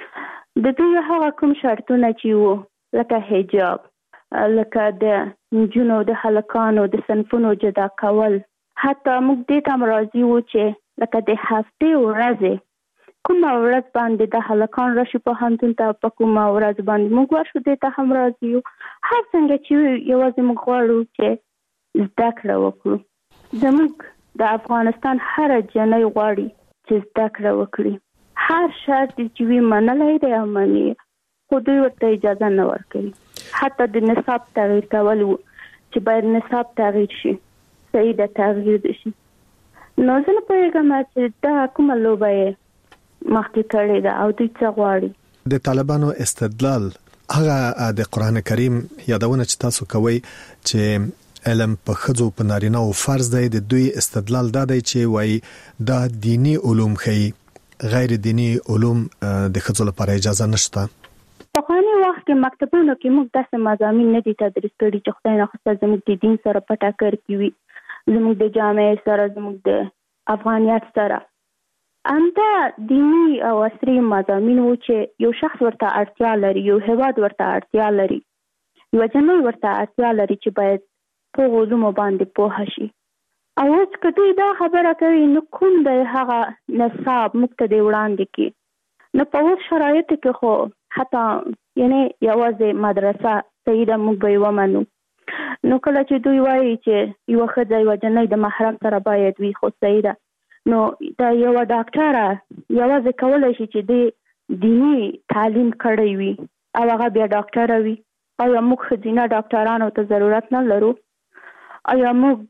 د دوی هغه کوم شرطونه چې وو لکه حجاب، لکه د نجونو د هلکانو د صنفونو جدا کول، حتی موږ دې ته راضي وو چې لکه د هفتې ورځې کومه ورځ باندې د هلکان راشي پوهنتون ته په کومه ورځ باندې موږ ورشو دې ته هم راضي یو. هر څنګه چې یوازې موږ غواړو چې زده کړه وکړو. زموږ د افغانستان هر جنۍ غواړي چې زده کړه وکړي، هر شرط چې وی منلای دی او مني خو دوی ورته اجازه نه ورکوي. حتی د نصاب تغییر کول چې باید نصاب تغییر شي، صحیح د تغییر شي. نو زه نه پوهېږم چې دا کومه لوبه یې مخکې کړې ده او دوی څه غواړي. د طالبانو استدلال هغه د قرآن کریم یادونه چې تاسو کوي چې علم په ښځو په نارینه او فرض دی، د دوی استدلال دا دی چې وایي دا دینی علوم ښیي، غیر دینی علوم د ښځو لپاره اجازه نشته. په پخواني وخت کې مکتبونو کې موږ داسې مضامین نه دي تدریس کړي چې خدای ناخواسته زموږ د دین سره په ټکر کې وي، زموږ د جامعې سره، زموږ د افغانیت سره. همدا دینی او عصري مضامین وو چې یو شخص ورته اړتیا لري، یو هیواد ورته اړتیا لري، یو جنۍ ورته اړتیا لري چې باید په علومو باندې پوه شي. او اوس که دوی دا خبره کوي نو کوم د هغه نصاب موږ ته دی وړاندې کړي. نو په اوس شرایطو کې خو حتی یعنې یوازې مدرسه صحیح ده موږ به یې ومنو. نو کله چې دوی وایي چې یوه ښځه یوه جنۍ د محرم سره باید وي خو صحیح ده، نو دا یوه ډاکټره یوازې کولی شي چې د دیني تعلیم کړی وي او هغه بیا ډاکټره وي. آیا موږ ښځینه ډاکټرانو ته ضرورت نه لرو؟ آیا موږ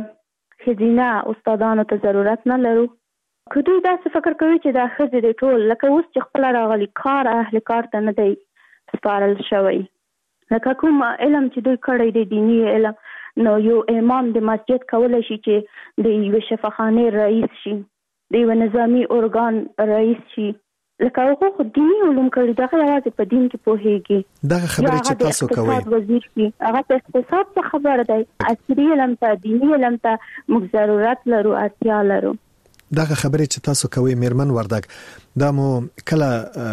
ښځینه استادانو ته ضرورت نه لرو؟ که دوی داسې فکر کوي چې دا ښځې د ټول لکه اوس چې خپله راغلي کار اهل کار ته نه دی سپارل شوی، لکه کوم علم چې دوی کړی دی دیني علم، نو یو امام د مسجد کولی شي چې د یوې شفاخانې رئیس شي، د یوه نظامي ارګان رئیس شي. لکه هغه خو دیني علوم کړي، دغه یوازې په دین کې پوهېږي. دغه خبرې چې تاسو کوئ اقتصاد وزیر شي، هغه په اقتصاد څه خبره دی. عصري علم ته، دیني علم ته موږ ضرورت لرو، اړتیا لرو. دغه خبرې چې تاسو کوئ میرمن وردک، دا مو کله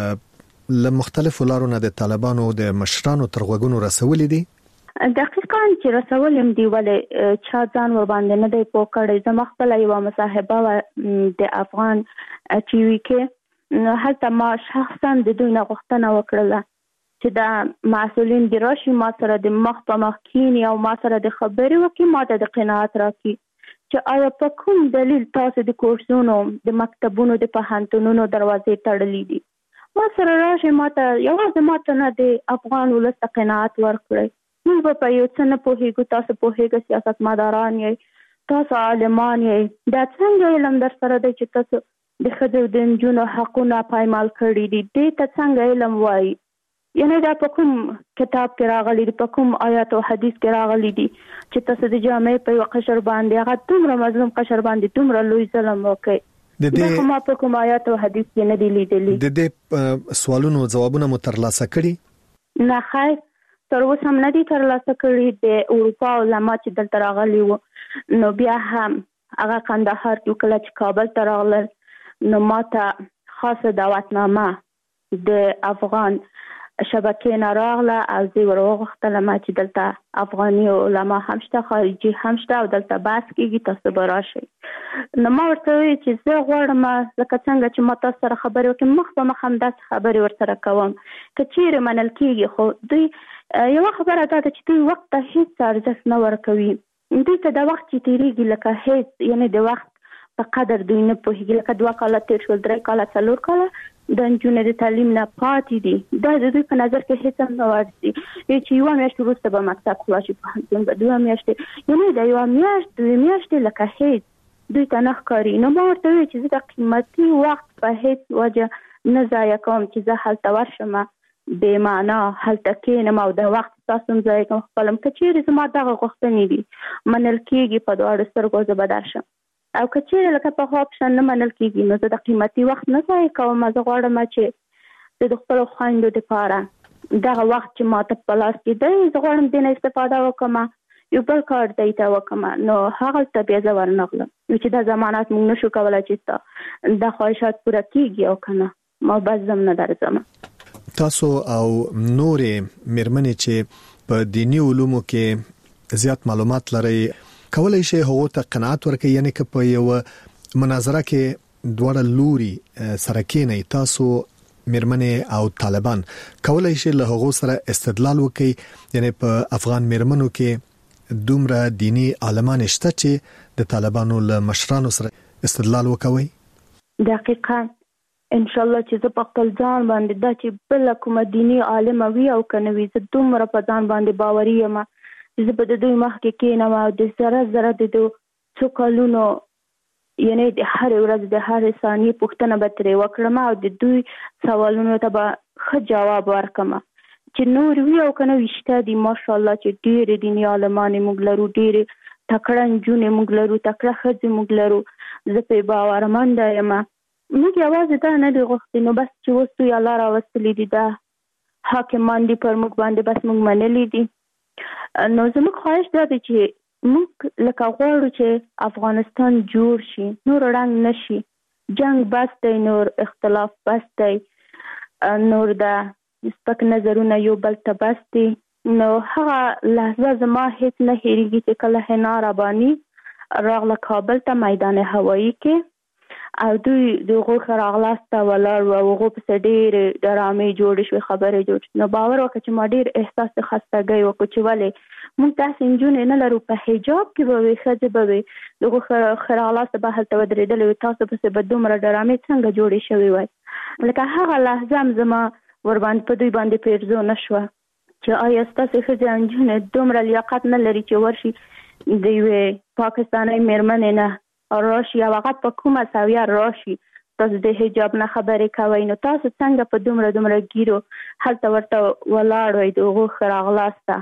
له مختلفو لارو نه د طالبانو د مشرانو تر غوږونو رسولي دي؟ دقیقاً چې رسول هم دی، ولې چا ځان ور باندې نه دی پوه کړی. زما خپله یوه مصاحبه وه د افغان ټي وي کې، هلته ما شخصا د دوی نه غوښتنه وکړله چې دا مسؤلین دې راشي ما سره د مخ په مخ کښېني او ما سره د خبرې وکړي، ما ته د قناعت راکړي چې آیا په کوم دلیل تاسو د کورسونو، د مکتبونو، د پوهنتونونو دروازې تړلې دي. ما سره راشي، ما ته یوازې ما ته نه د افغان ولس ته قناعت ورکړئ. موږ به په یو څه نه پوهېږو، تاسو پوهېږئ، سیاستمداران یې، تاسو عالمان یې، دا څنګه علم در سره دی چې تاسو د ښځو د نجونو حقونه پایمال کړي دي؟ دې ته څنګه علم وایي؟ یعنې دا په کوم کتاب کې راغلی دي، په کوم آیات او حدیث کې راغلی دي چې تاسو د جامعې په یو قشر باندې، هغه دومره مظلوم قشر باندې دومره لوی ظلم وکړئ؟ د دې ما په کوم آیات او حدیث کې نه دی لیدلی. د دې سوالونو جوابونه مو ترلاسه کړي؟ نه خیر تر اوسه هم نه دي ترلاسه کړي. د اروپا علما چې دلته راغلي وو نو بیا هم هغه قندهار کې کله چې کابل ته راغلل نو ماته خاصه دعوتنامه د افغان شبکې نه راغله او زه ورغوښتلم چې دلته افغاني علما هم شته خارجي هم شته او دلته بحث کېږي تاسو به راشئ. نو ما ورته وویل چې زه غواړم لکه څنګه چې ما تاسو سره خبرې وکړم مخ په مخ همداسې خبرې ورسره کوم که چیرې منل کېږي. خو دوی یوه خبره دا ده چې دوی وخت ته هېڅ ارزښت نه ورکوي. دوی ته د وخت چې تېرېږي لکه هېڅ یعنې د وخت په قدر دوی نه پوهېږي. لکه 2 کاله تېر شول 3 کاله 4 کاله د نجونو د تعلیم نه پاتې دي. دا د دوی په نظر کې هېڅ هم نه ورځي چې یوه میاشت وروسته به مکتب خلاص شي پوهنتون به 2 میاشتې یعنې د یوه میاشت 2 میاشتې لکه هېڅ دوی ته نه ښکاري. نو ما ورته وویل چې زه د قیمتي وخت په هېڅ وجه نه ضایع کوم چې زه هلته ورشم بې معنا هلته کښېنم او د وخت ستاسو هم ضایع کوم خپلم. که چیرې زما دغه غوښتنې دي منل کېږي په دواړو سترګو زه به درشم او که چیرې لکه پخوا اپشن نه منل کېږي نو زه د قیمتي وخت نه ضایع کوم. زه غواړم چې زه د خپلو خویندو دپاره دغه وخت چې ماته په لاس کې دی زه غواړم دې نه استفاده وکړم یو بل کار دی ته وکړم. نو هغلته بیا زه ورنغلم چې دا ضمانت موږ نشو کولی چې ستا دا خواهشات پوره کېږي او که نه ما بس زم نه درځم. تاسو او نورې مېرمنې چې په دینی علومو کې زیات معلومات لري کولای شي هغه ته قناعت ورکړي یعنی که په یو مناظره کې دوړ لوري سره کېنی تاسو مېرمنې او طالبان کولای شي له هغه سره استدلال وکړي یعنی په افغان مېرمنو کې دومره دینی عالمان شته چې د طالبانو له مشرانو سره استدلال وکوي. دقیقاً ان شاء الله چې زه په خپل ځان باندې دا چې بل کومه دینی عالم وي او کنه وي زه دومره په ځان باندې باوري یم زه به د دوی مخکې کېنم او د ذره د څو کلونو یعنی د هرې ورځ د هرې ثانیې پوښتنه به ترې وکړم او د دوی سوالونو ته به ښه جواب ورکړم چې نور وي او که نه وي شته دي ماشاءالله چې ډېرې دیني عالمانې موږ لرو ډېرې تکړه نجونې موږ لرو تکړه ښځې موږ لرو زه پرې باورمنده یم. موږ یوازې دا نه دي غوښتي نو بس چې اوس دوی الله راوستلي دي دا حاکمان دي پر موږ باندې بس موږ منلي دي. نو زموږ خواهش دا دی چې موږ لکه غواړو چې افغانستان جوړ شي نور رنګ نشي جنگ بس دی نور اختلاف بس دی نور دا سپک نظرونه یو بل ته بس دی. نو هغه لحظه زما هیڅ نه هېرېږي چې کله حنا رباني راغله کابل ته میدان هوایي کې او دوی د هغو ښه راغلاست ته ولاړ وو او هغو پسې ډېرې ډرامې جوړې شوې خبرې جوړ شوې. نو باور وکړه چې ما ډېر احساس د خستګۍ وکړو چې ولې موږ داسې نجونې نه لرو په حجاب کې به وي ښځې به وي د هغو ښه راغلاسته به هلته ودرېدلې وي تاسو پسې به دومره ډرامې څنګه جوړې شوې وای. لکه هغه لحظه هم زما ورباندې په دوی باندې پیرزو نه شوه چې آیا ستاسې ښځې او نجونې دومره لیاقت نه لري چې ورشي د یوې پاکستانۍ مېرمنې نه راشي او هغه په کومه سویه راشي تاسو د حجاب نه خبرې کوئ نو تاسو څنګه په دومره ګیرو هلته ورته ولاړ وئ د هغو ښه راغلاسته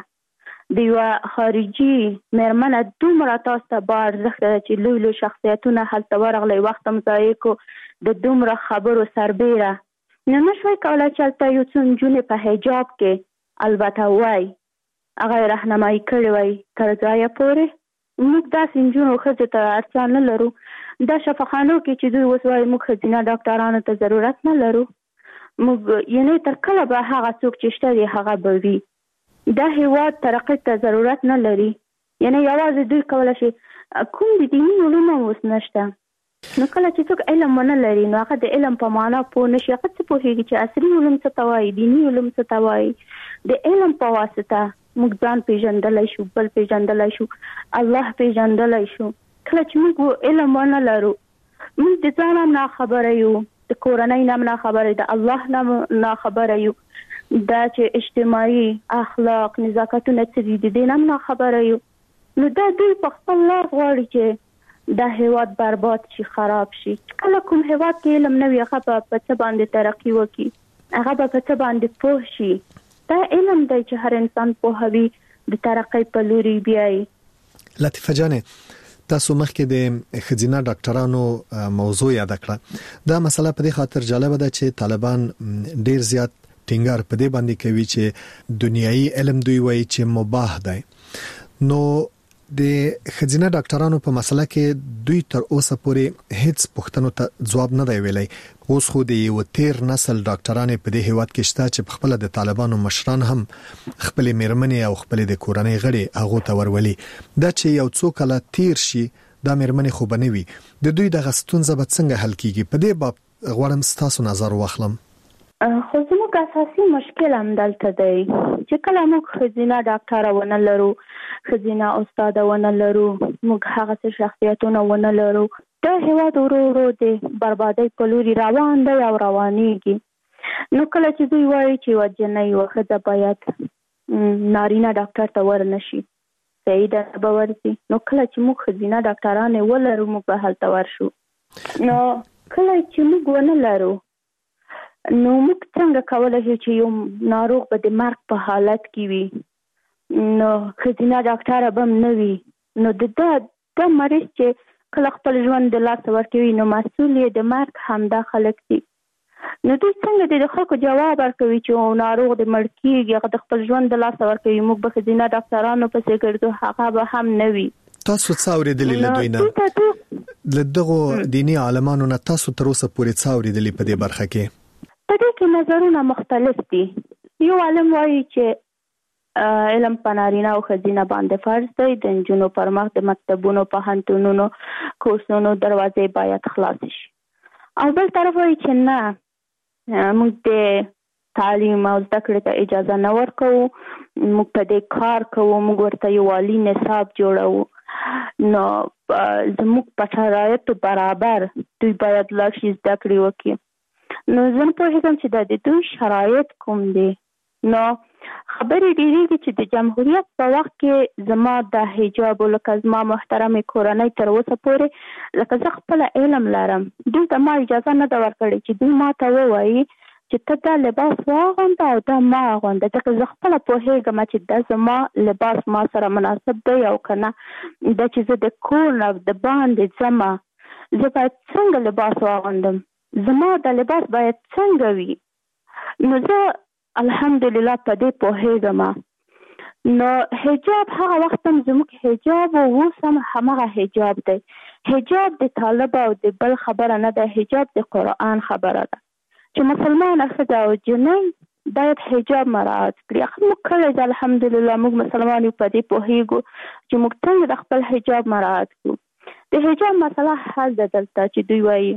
د یوه خارجي مېرمنه دومره تاسو ته با ارزښت ده چې لوی لوی شخصیتونه هلته ورغلی وخت هم ضایع کړو د دومره خبرو سربیره نو نه شوی کولی چې هلته یو څو نجونې په حجاب کې البته وای هغه یې رهنمایي کړې وای تر ځایه پورې موږ داسې نجونو ښځې ته اړتیا نه لرو. دا شفاخانو کې چې دوی اوس وایي موږ ښځینه ډاکټرانو ته ضرورت نه لرو موږ یعنې تر کله به هغه څوک چې شته دی هغه به وي. دا هېواد ترقۍ ته ضرورت نه لري یعنې یوازې دوی کولی شي کوم د دیني علوم هم اوس نشته نو کله چې څوک علم ونه لري نو هغه د علم په معنا پوه نه شي هغه څه پوهېږي چې عصري علوم څه ته وایي دیني علوم څه ته وایي. د علم په واسطه موږ ځان پیژندلی شو بل پیژندلی شو الله پیژندلی شو. کله چې موږ علم ونه لرو موږ د ځان هم ناخبره یو د کورنۍ نه هم ناخبره د الله نه ناخبره یو دا چې اجتماعي اخلاق نزاکتونه څه دي د دې نه هم ناخبره یو. نو دا دوی په خپل لار غواړي چې دا هېواد برباد شي خراب شي. کله کوم هېواد کې علم نه وي هغه به په څه باندې ترقي وکړي هغه به په څه باندې پوه شي. دا علم دی چې هر انسان پوهوي د ترقۍ په لوري بیایي. لطیفه جانې تاسو مخکې د خزینه ډاکټرانو موضوع یاد کړه دا مسله په دې خاطر جالب ده چې طالبان ډیر زیات ټینګار په دې باندې کوي چې دنیوي علم دوی وایي چې مباح دی نو د خزینه ډاکټرانو په مسله کې دوی تر اوسه پورې هیڅ پوښتنو ته ځواب نه دی ویلی اوس خو د یو تیر نسل ډاکټرانو په دې هیواد کې شته چې خپل د طالبانو مشران هم خپل میرمنې او خپل د کورنۍ غړي هغه ته ورولي دا چې یو څو کله تیر شي دا میرمنې خو بنوي د دوی د غستونزه به څنګه حل کیږي په دې باب غواړم تاسو نظر واخلم خو زموږ اساسي مشکل هم دلته دی چې کله موږ خزینه ډاکټر ونه لرو خزینه استاد ونه لرو موږ هغه څه شخصیتونه ونه لرو دا هیواد ورو ورو د بربادۍ په لوري روان دی او روانېږي نو کله چې دوی وایي چې وجنۍ او ښځه باید نارینه ډاکټر ته ورنشي صحیح ده به ورسي نو کله چې موږ خزینه ډاکټرانې ولرو موږ به هلته ورشو نو کله چې موږ ونه لرو نو موږ څنګه کولای شو چې یو ناروغ به د مرګ په حالت کې وي نو خزینه ډاکټر به نه وي نو د مریض چې کله خپل ژوند د لاس ورکوي نو مسؤل یې د مرګ همدا خلک دي نو دوی څنګه د خلکو جواب ورکوي چې ناروغ د مړ کېږي هغه د خپل ژوند د لاس ورکوي موږ به خزینه ډاکټرانو پسې ګرځو هغه به هم نه وي تاسو څه اورېدلې له دوی نه له دغو دیني عالمانو نه تاسو تر اوسه پورې څه اورېدلې په دې برخه کې په دې کې نظرونه مختلف دي یو عالم وایي چې علم په نارینه او ښځینه باندې فرض دی د نجونو پر مخ د مکتبونو پوهنتونونو کورسونو دروازې باید خلاص شي او بل طرف وایي چې نه موږ د تعلیم او زده کړې ته اجازه نه ورکوو موږ په دې کار کوو موږ ورته یو عالي نصاب جوړوو نو زموږ په شرایطو برابر دوی باید لاړ شي زده کړې وکړي نو زه نه پوهېږم چې دا د دوی شرایط کوم دي نو خبرې ډېرېږي چې د جمهوریت په وخت کې زما د حجاب لکه زما محترمې کورنۍ تر اوسه پورې لکه زه خپله علم لرم دوی ته ما اجازه نه ده ورکړې چې دوی ما ته ووایي چې ته دا لباس واغونده او دا ما اغونده ځکه زه خپله پوهېږم چې دا زما لباس ما سره مناسب دی او که نه دا چې زه د کور نه د باندې ځمه زه باید څنګه لباس واغوندم زما د لباس باید څنګه وي نو زه الحمدلله په دې پوهېږم نو حجاب هغه وخت هم زموږ حجاب او اوس هم همغه حجاب دی حجاب د طالب او د بل خبره نه ده حجاب د قرآن خبره ده چې مسلمان ښځه او جنۍ باید حجاب مراعات کړي موږ کله الحمدلله موږ مسلمان یو په دې پوهېږو چې موږ څنګه د خپل حجاب مراعات کړو د حجاب مسله حل ده دلته چې دوی وایي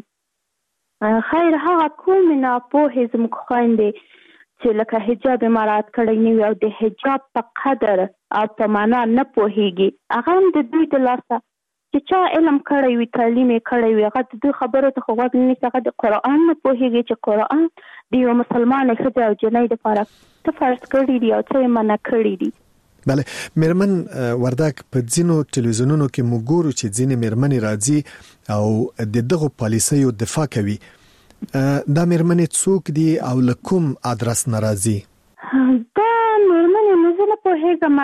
خیر هغه کومې ناپوهې زموږ خویندې چې لکه حجاب مراعات کړی نه وي او د حجاب په قدر او په معنا نه پوهېږي هغه هم د دوی د لاسه چې چا علم کړی وي تعلیم یې کړی وي هغه د دوی خبرو ته خو غوږ نه نیسي هغه د قرآن نه پوهېږي چې قرآن د یو مسلمانې ښځې او جنۍ دپاره څه فرض کړي دي او څه یې منع کړي دي بله میرمن وردک په ځینو ټلویزیونونو کې موږ ګورو چې ځینې میرمنې راځي او د دغو پالیسیو دفاع کوي دا میرمنې څوک دي او له کوم ادرس نه راځي دا میرمنې نو زه نه پوهېږم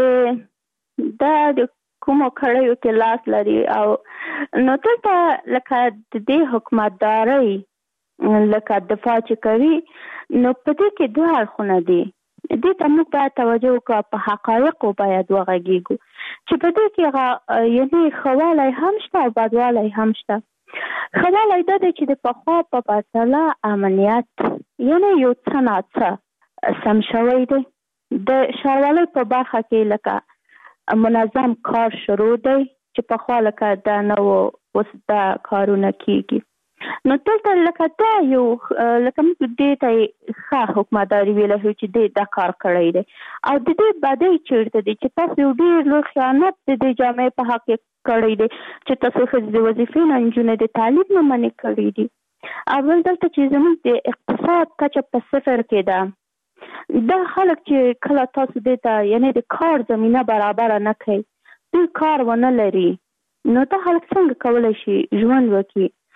چې دا د کومو کړیو کې لاس لري او نو دلته لکه د دې حکومتدارۍ لکه دفاع چې کوي نو په دې کې دوه اړخونه دي دې ته موږ باید توجه وکړو په حقایقو باید وغږیږو چې په دې کې یعنې ښه والی هم شته او بدوالی هم شته ښه والی دا دی چې د پخوا په پرتله امنیت یعنې یو څه ناڅه سم شوی دی د ښاروالۍ په برخه کې لکه منظم کار شروع دی چې پخوا لکه دا نه و اوس دا کارونه کیږي نو دلته لکه دا یو لکه موږ دې ته ښه حکومتداري ویلی شو چې دې دا کار کړی دی او د دې بدۍ چېرته دی چې تاسو یو ډېر لوی خیانت د دې جامعې په حق کې کړی دی چې تاسو ښځې د وظیفې نه نجونې د تعلیم نه منې کړي دي اول دلته چې زموږ د اقتصاد کچه په صفر کې ده دا خلک چې کله تاسو دې ته یعنې د کار زمینه برابره نه کوي دوی کار ونه لري نو دا خلک څنګه کولی شي ژوند وکړي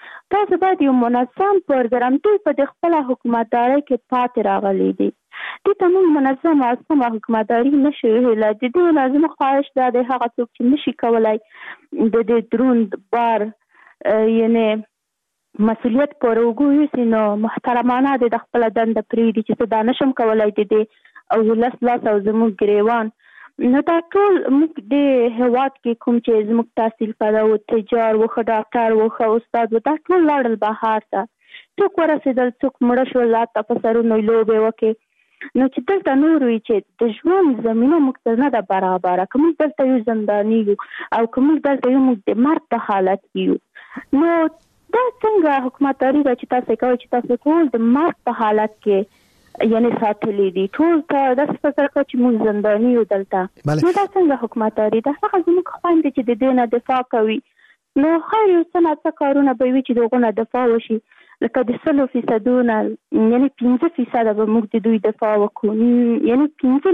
تاسو باید یو منظم پروګرام دوی په خپل حکومتداري کې پاتې راغلي دي. دې ته موږ منظم او سمه حکومتداري نشو ویلی. د دې لازم خواهش دا دی هغه څوک چې نشي کولای د دې دروند بار یعنی مسؤلیت پر وګوري نو محترمانه د خپل دنده پریږدي چې دا نشم کولای دي او لاس او زموږ ګریوان نو دا ټول موږ د هیواد کې کوم چې زموږ تحصیل کړه او تجار وخه ډاکټر وخه استاد و دا ټول لاړل بهر ته څوک ورسېدل څوک مړه شو لا په سرونو لوبې وکړي نو چې دلته نور وي چې د ژوند زمینه موږ ته نه ده برابره که موږ دلته یو زنداني یو او که موږ دلته یو موږ د مرګ په حالت کې یو نو دا څنګه حکومتداري ده چې تاسو کوئ چې تاسو ټول د مرګ په حالت کې یعنی ساتلې دي ټول ته د فکر کوي چې موږ زنداني یو دلته نو دا څنګه حکومتداري ده هغه زموږ خويندې چې د دې نه دفاع کوي نو خیر یو څه کارونه به وي چې دغه نه دفاع وشي لکه د 100% یعنی 15% به موږ د دوی دفاع وکړو یعنی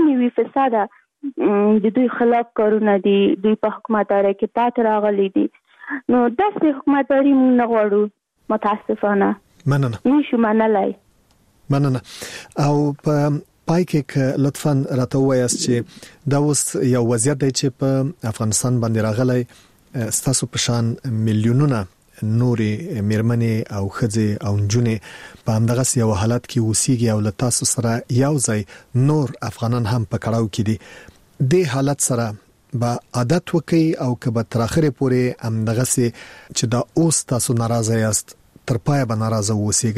15% د دوی خلاف کارونه دي دوی په حکومتداري کې پات راغلي دي نو داسې حکومتداري موږ نه غواړو متاسفانه مننه نشو منلای مننه او په پای کې لطفاً راته وایاست چې دا اوس یو وضعیت دی چې په افغانستان باندې راغلی ستاسو په شان میلیونونه نورې میرمنې او ښځې او نجونې په همدغه یو حالت کې اوسېږي او له تاسو سره یو ځای نور افغانان هم په کړهو کې دي د حالت سره با عادت وکي او که به تر اخره پورې همدغه سي چې دا اوس تاسو ناراضه یاست تر پای به ناراضه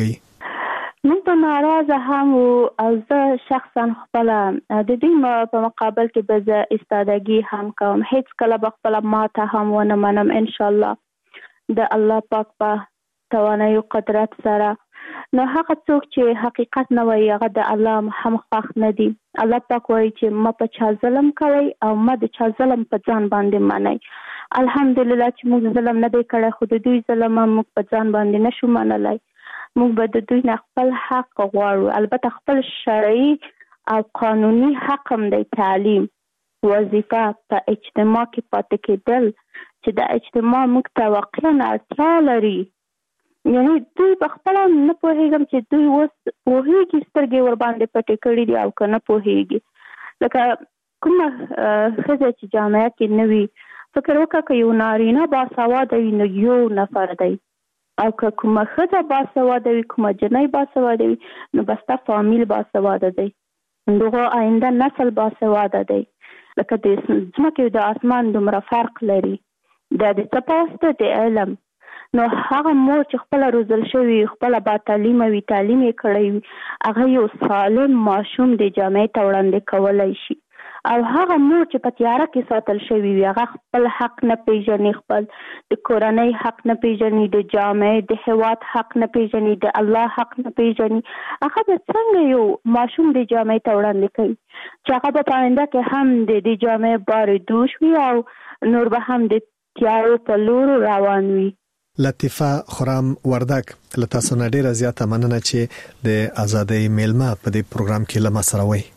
اوسېږئ موږ په ناراضه هم او زه شخصا خپل د دې په مقابل کې به زه استادګي هم کوم هیڅ کله به خپل ماته هم ونه منم ان شاء الله د الله پاک په توانایي او قدرت سره نو هغه څوک چې حقیقت نه وایي هغه د الله هم خوښ نه دي الله پاک وایي چې ما په چا ظلم کوي او ما د چا ظلم په ځان باندې منئ الحمدلله چې موږ ظلم نه دی کړی خو د دوی ظلم موږ په ځان باندې نشو منلای موږ به د دوی نه خپل حق غواړو البته خپل شرعي او قانوني حق هم دی تعلیم وظیفه په اجتماع کې پاتې کېدل چې د اجتماع موږ ته واقعا اړتیا لري یعنی دوی په خپل نه پوهیږم چې دوی اوس پوهیږي سترګې ور باندې پټې کړې دي او که نه پوهیږي لکه کومه ښځه چې جامعه کې نه وي فکر وکړه که یو نارینه باسواده وي نو یو نفر دی او که کومه ښځه باسواده وي کومه جنۍ باسواده وي نو بس تا فامیل باسواده دی دغه آینده نسل باسواده دی لکه د ځمکې او د اسمان دومره فرق لري دا د څه په واسطه د علم نو هغه مور چې خپل روزل شوی خپل با تعلیم وی تعلیم کړی هغه یو سالم ماشوم د جامعې ته وړاندې کولای شي او هغه مور چې په تیاره کې ساتل شوی وي هغه خپل حق نه پیژني خپل د کورنۍ حق نه پیژني د جامعې د هیواد حق نه پیژني د الله حق نه پیژني هغه به څنګه یو ماشوم د جامعې ته وړاندې کوي چې هغه په پاینده کې هم د جامعې بار دوش وي او نور به هم د تیارو په لور روان وي لطیفه خرام وردک له تاسو نه ډیره زیاته مننه چې د ازادۍ میلمه په دې پروګرام کې لمه سره وای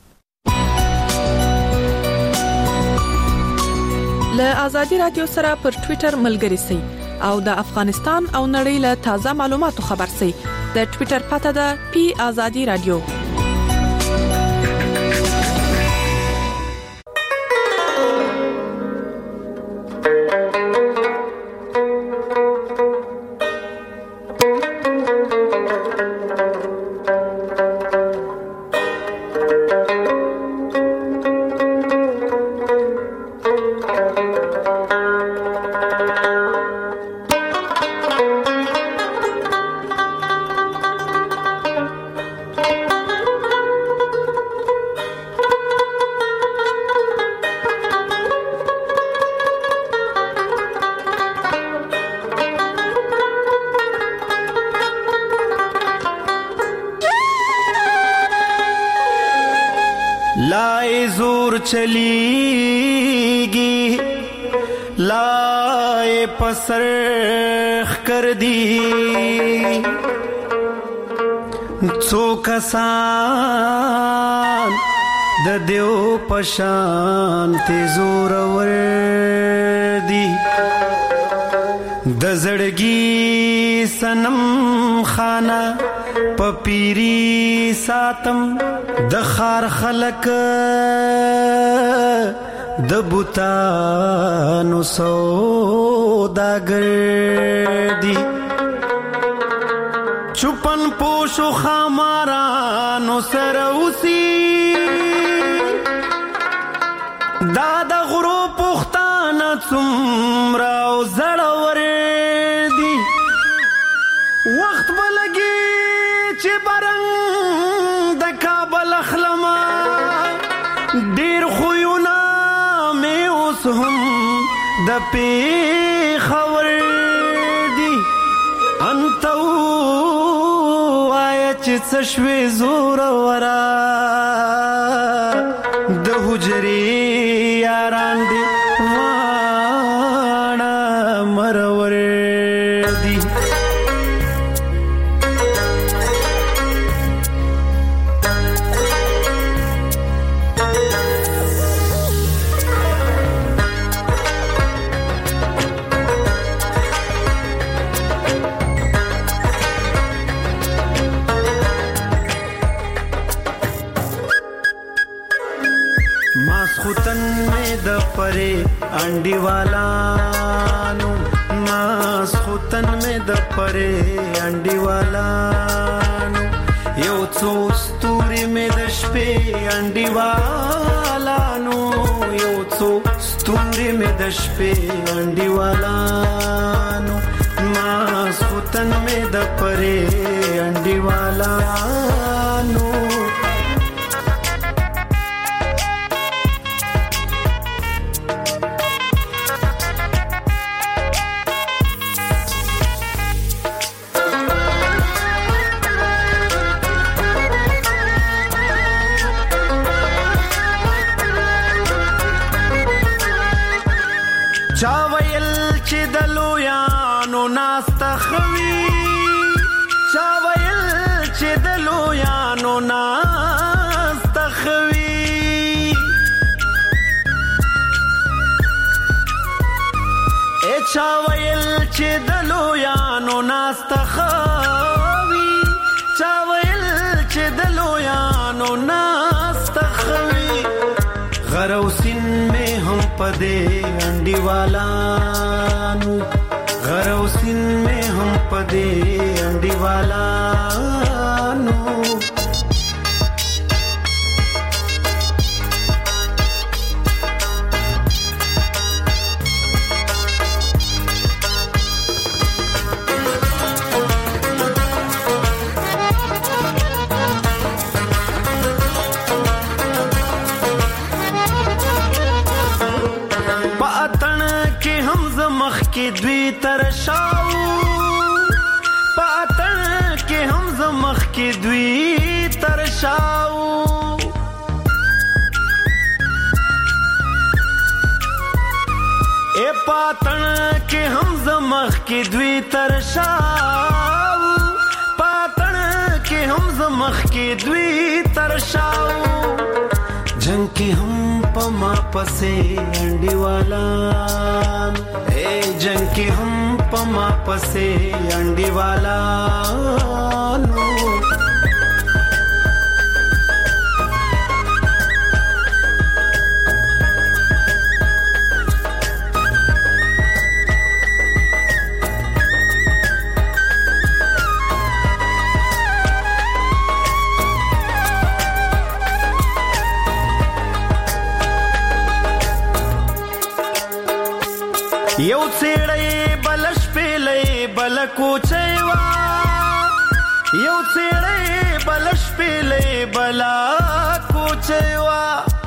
له ازادي رادیو سره پر ټوئیټر ملګری سئ او د افغانستان او نړۍ له تازه معلوماتو خبر سئ د ټوئیټر پته ده پی ازادي رادیو चलीगी लाए पसरख कर दी څو کسان د دیو پشان تیزور ور دی د زړګي سنم خانه پپیری ساتم د خار خلق د بوتانو سوداګر دی چوپن پوشو خامارانو سره اوسي دا د غرو پختانه څومره او زړور دي وخت بلګي چې برنګ د کابل اخلما ډیر خوونه مې اوس هم د پیښور دي انت وای چې څه شوي زور ورا د حجرې یاران دي واړه مرور دي ماسختن میں د پرے انڈی والانو ماسختن میں د پرے انڈی والانو یو څو ستوري میں د شپې انڈی والانو یو څو ستوري میں د شپې انڈی والانو ماسختن میں د پرے انڈی والانو چا ویل چې د لویانو ناستخوي چا ویل چې د لویانو ناستخوي چا ویل چې د لویانو ناستخوي چا ویل چې د لویانو ناستخوي غروسین میں ہم پدے انڈی والانو غروسین میں ہم پدے انڈی والانو کې دوی ترشاو پاتن کې هم زمخ کې دوی ترشاو اے پاتن کې هم زمخ کې دوی ترشاو پاتن کې هم زمخ کې دوی ترشاو جنگ کې هم پما پسې انډي والا اے جنگ کې هم پما پسې انډي والا نو یو څېړې بلش پیلې بل کوچېوا یو څېړې بلش پیلې بل کوچېوا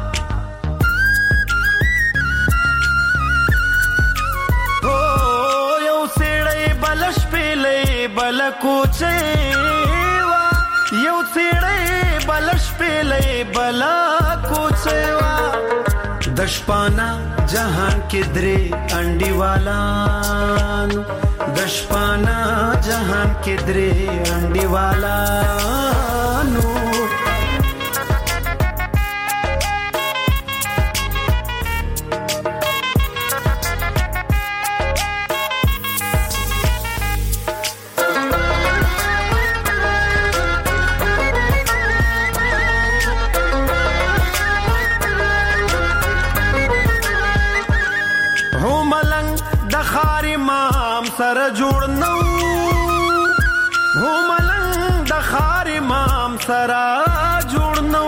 او یو څېړې بلش پیلې بل کوچېوا یو څېړې بلش پیلې بل کوچېوا دشپانا जहां किधरे अंडी वाला दशपाना जहां किधरे अंडी वाला नो خار امام سره جوړ نو هو ملنګ د خار امام سره جوړ نو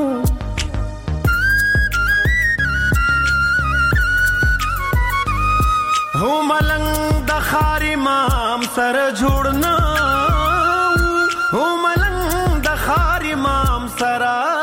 هو ملنګ د خار امام سره جوړ نو هو ملنګ د خار امام سره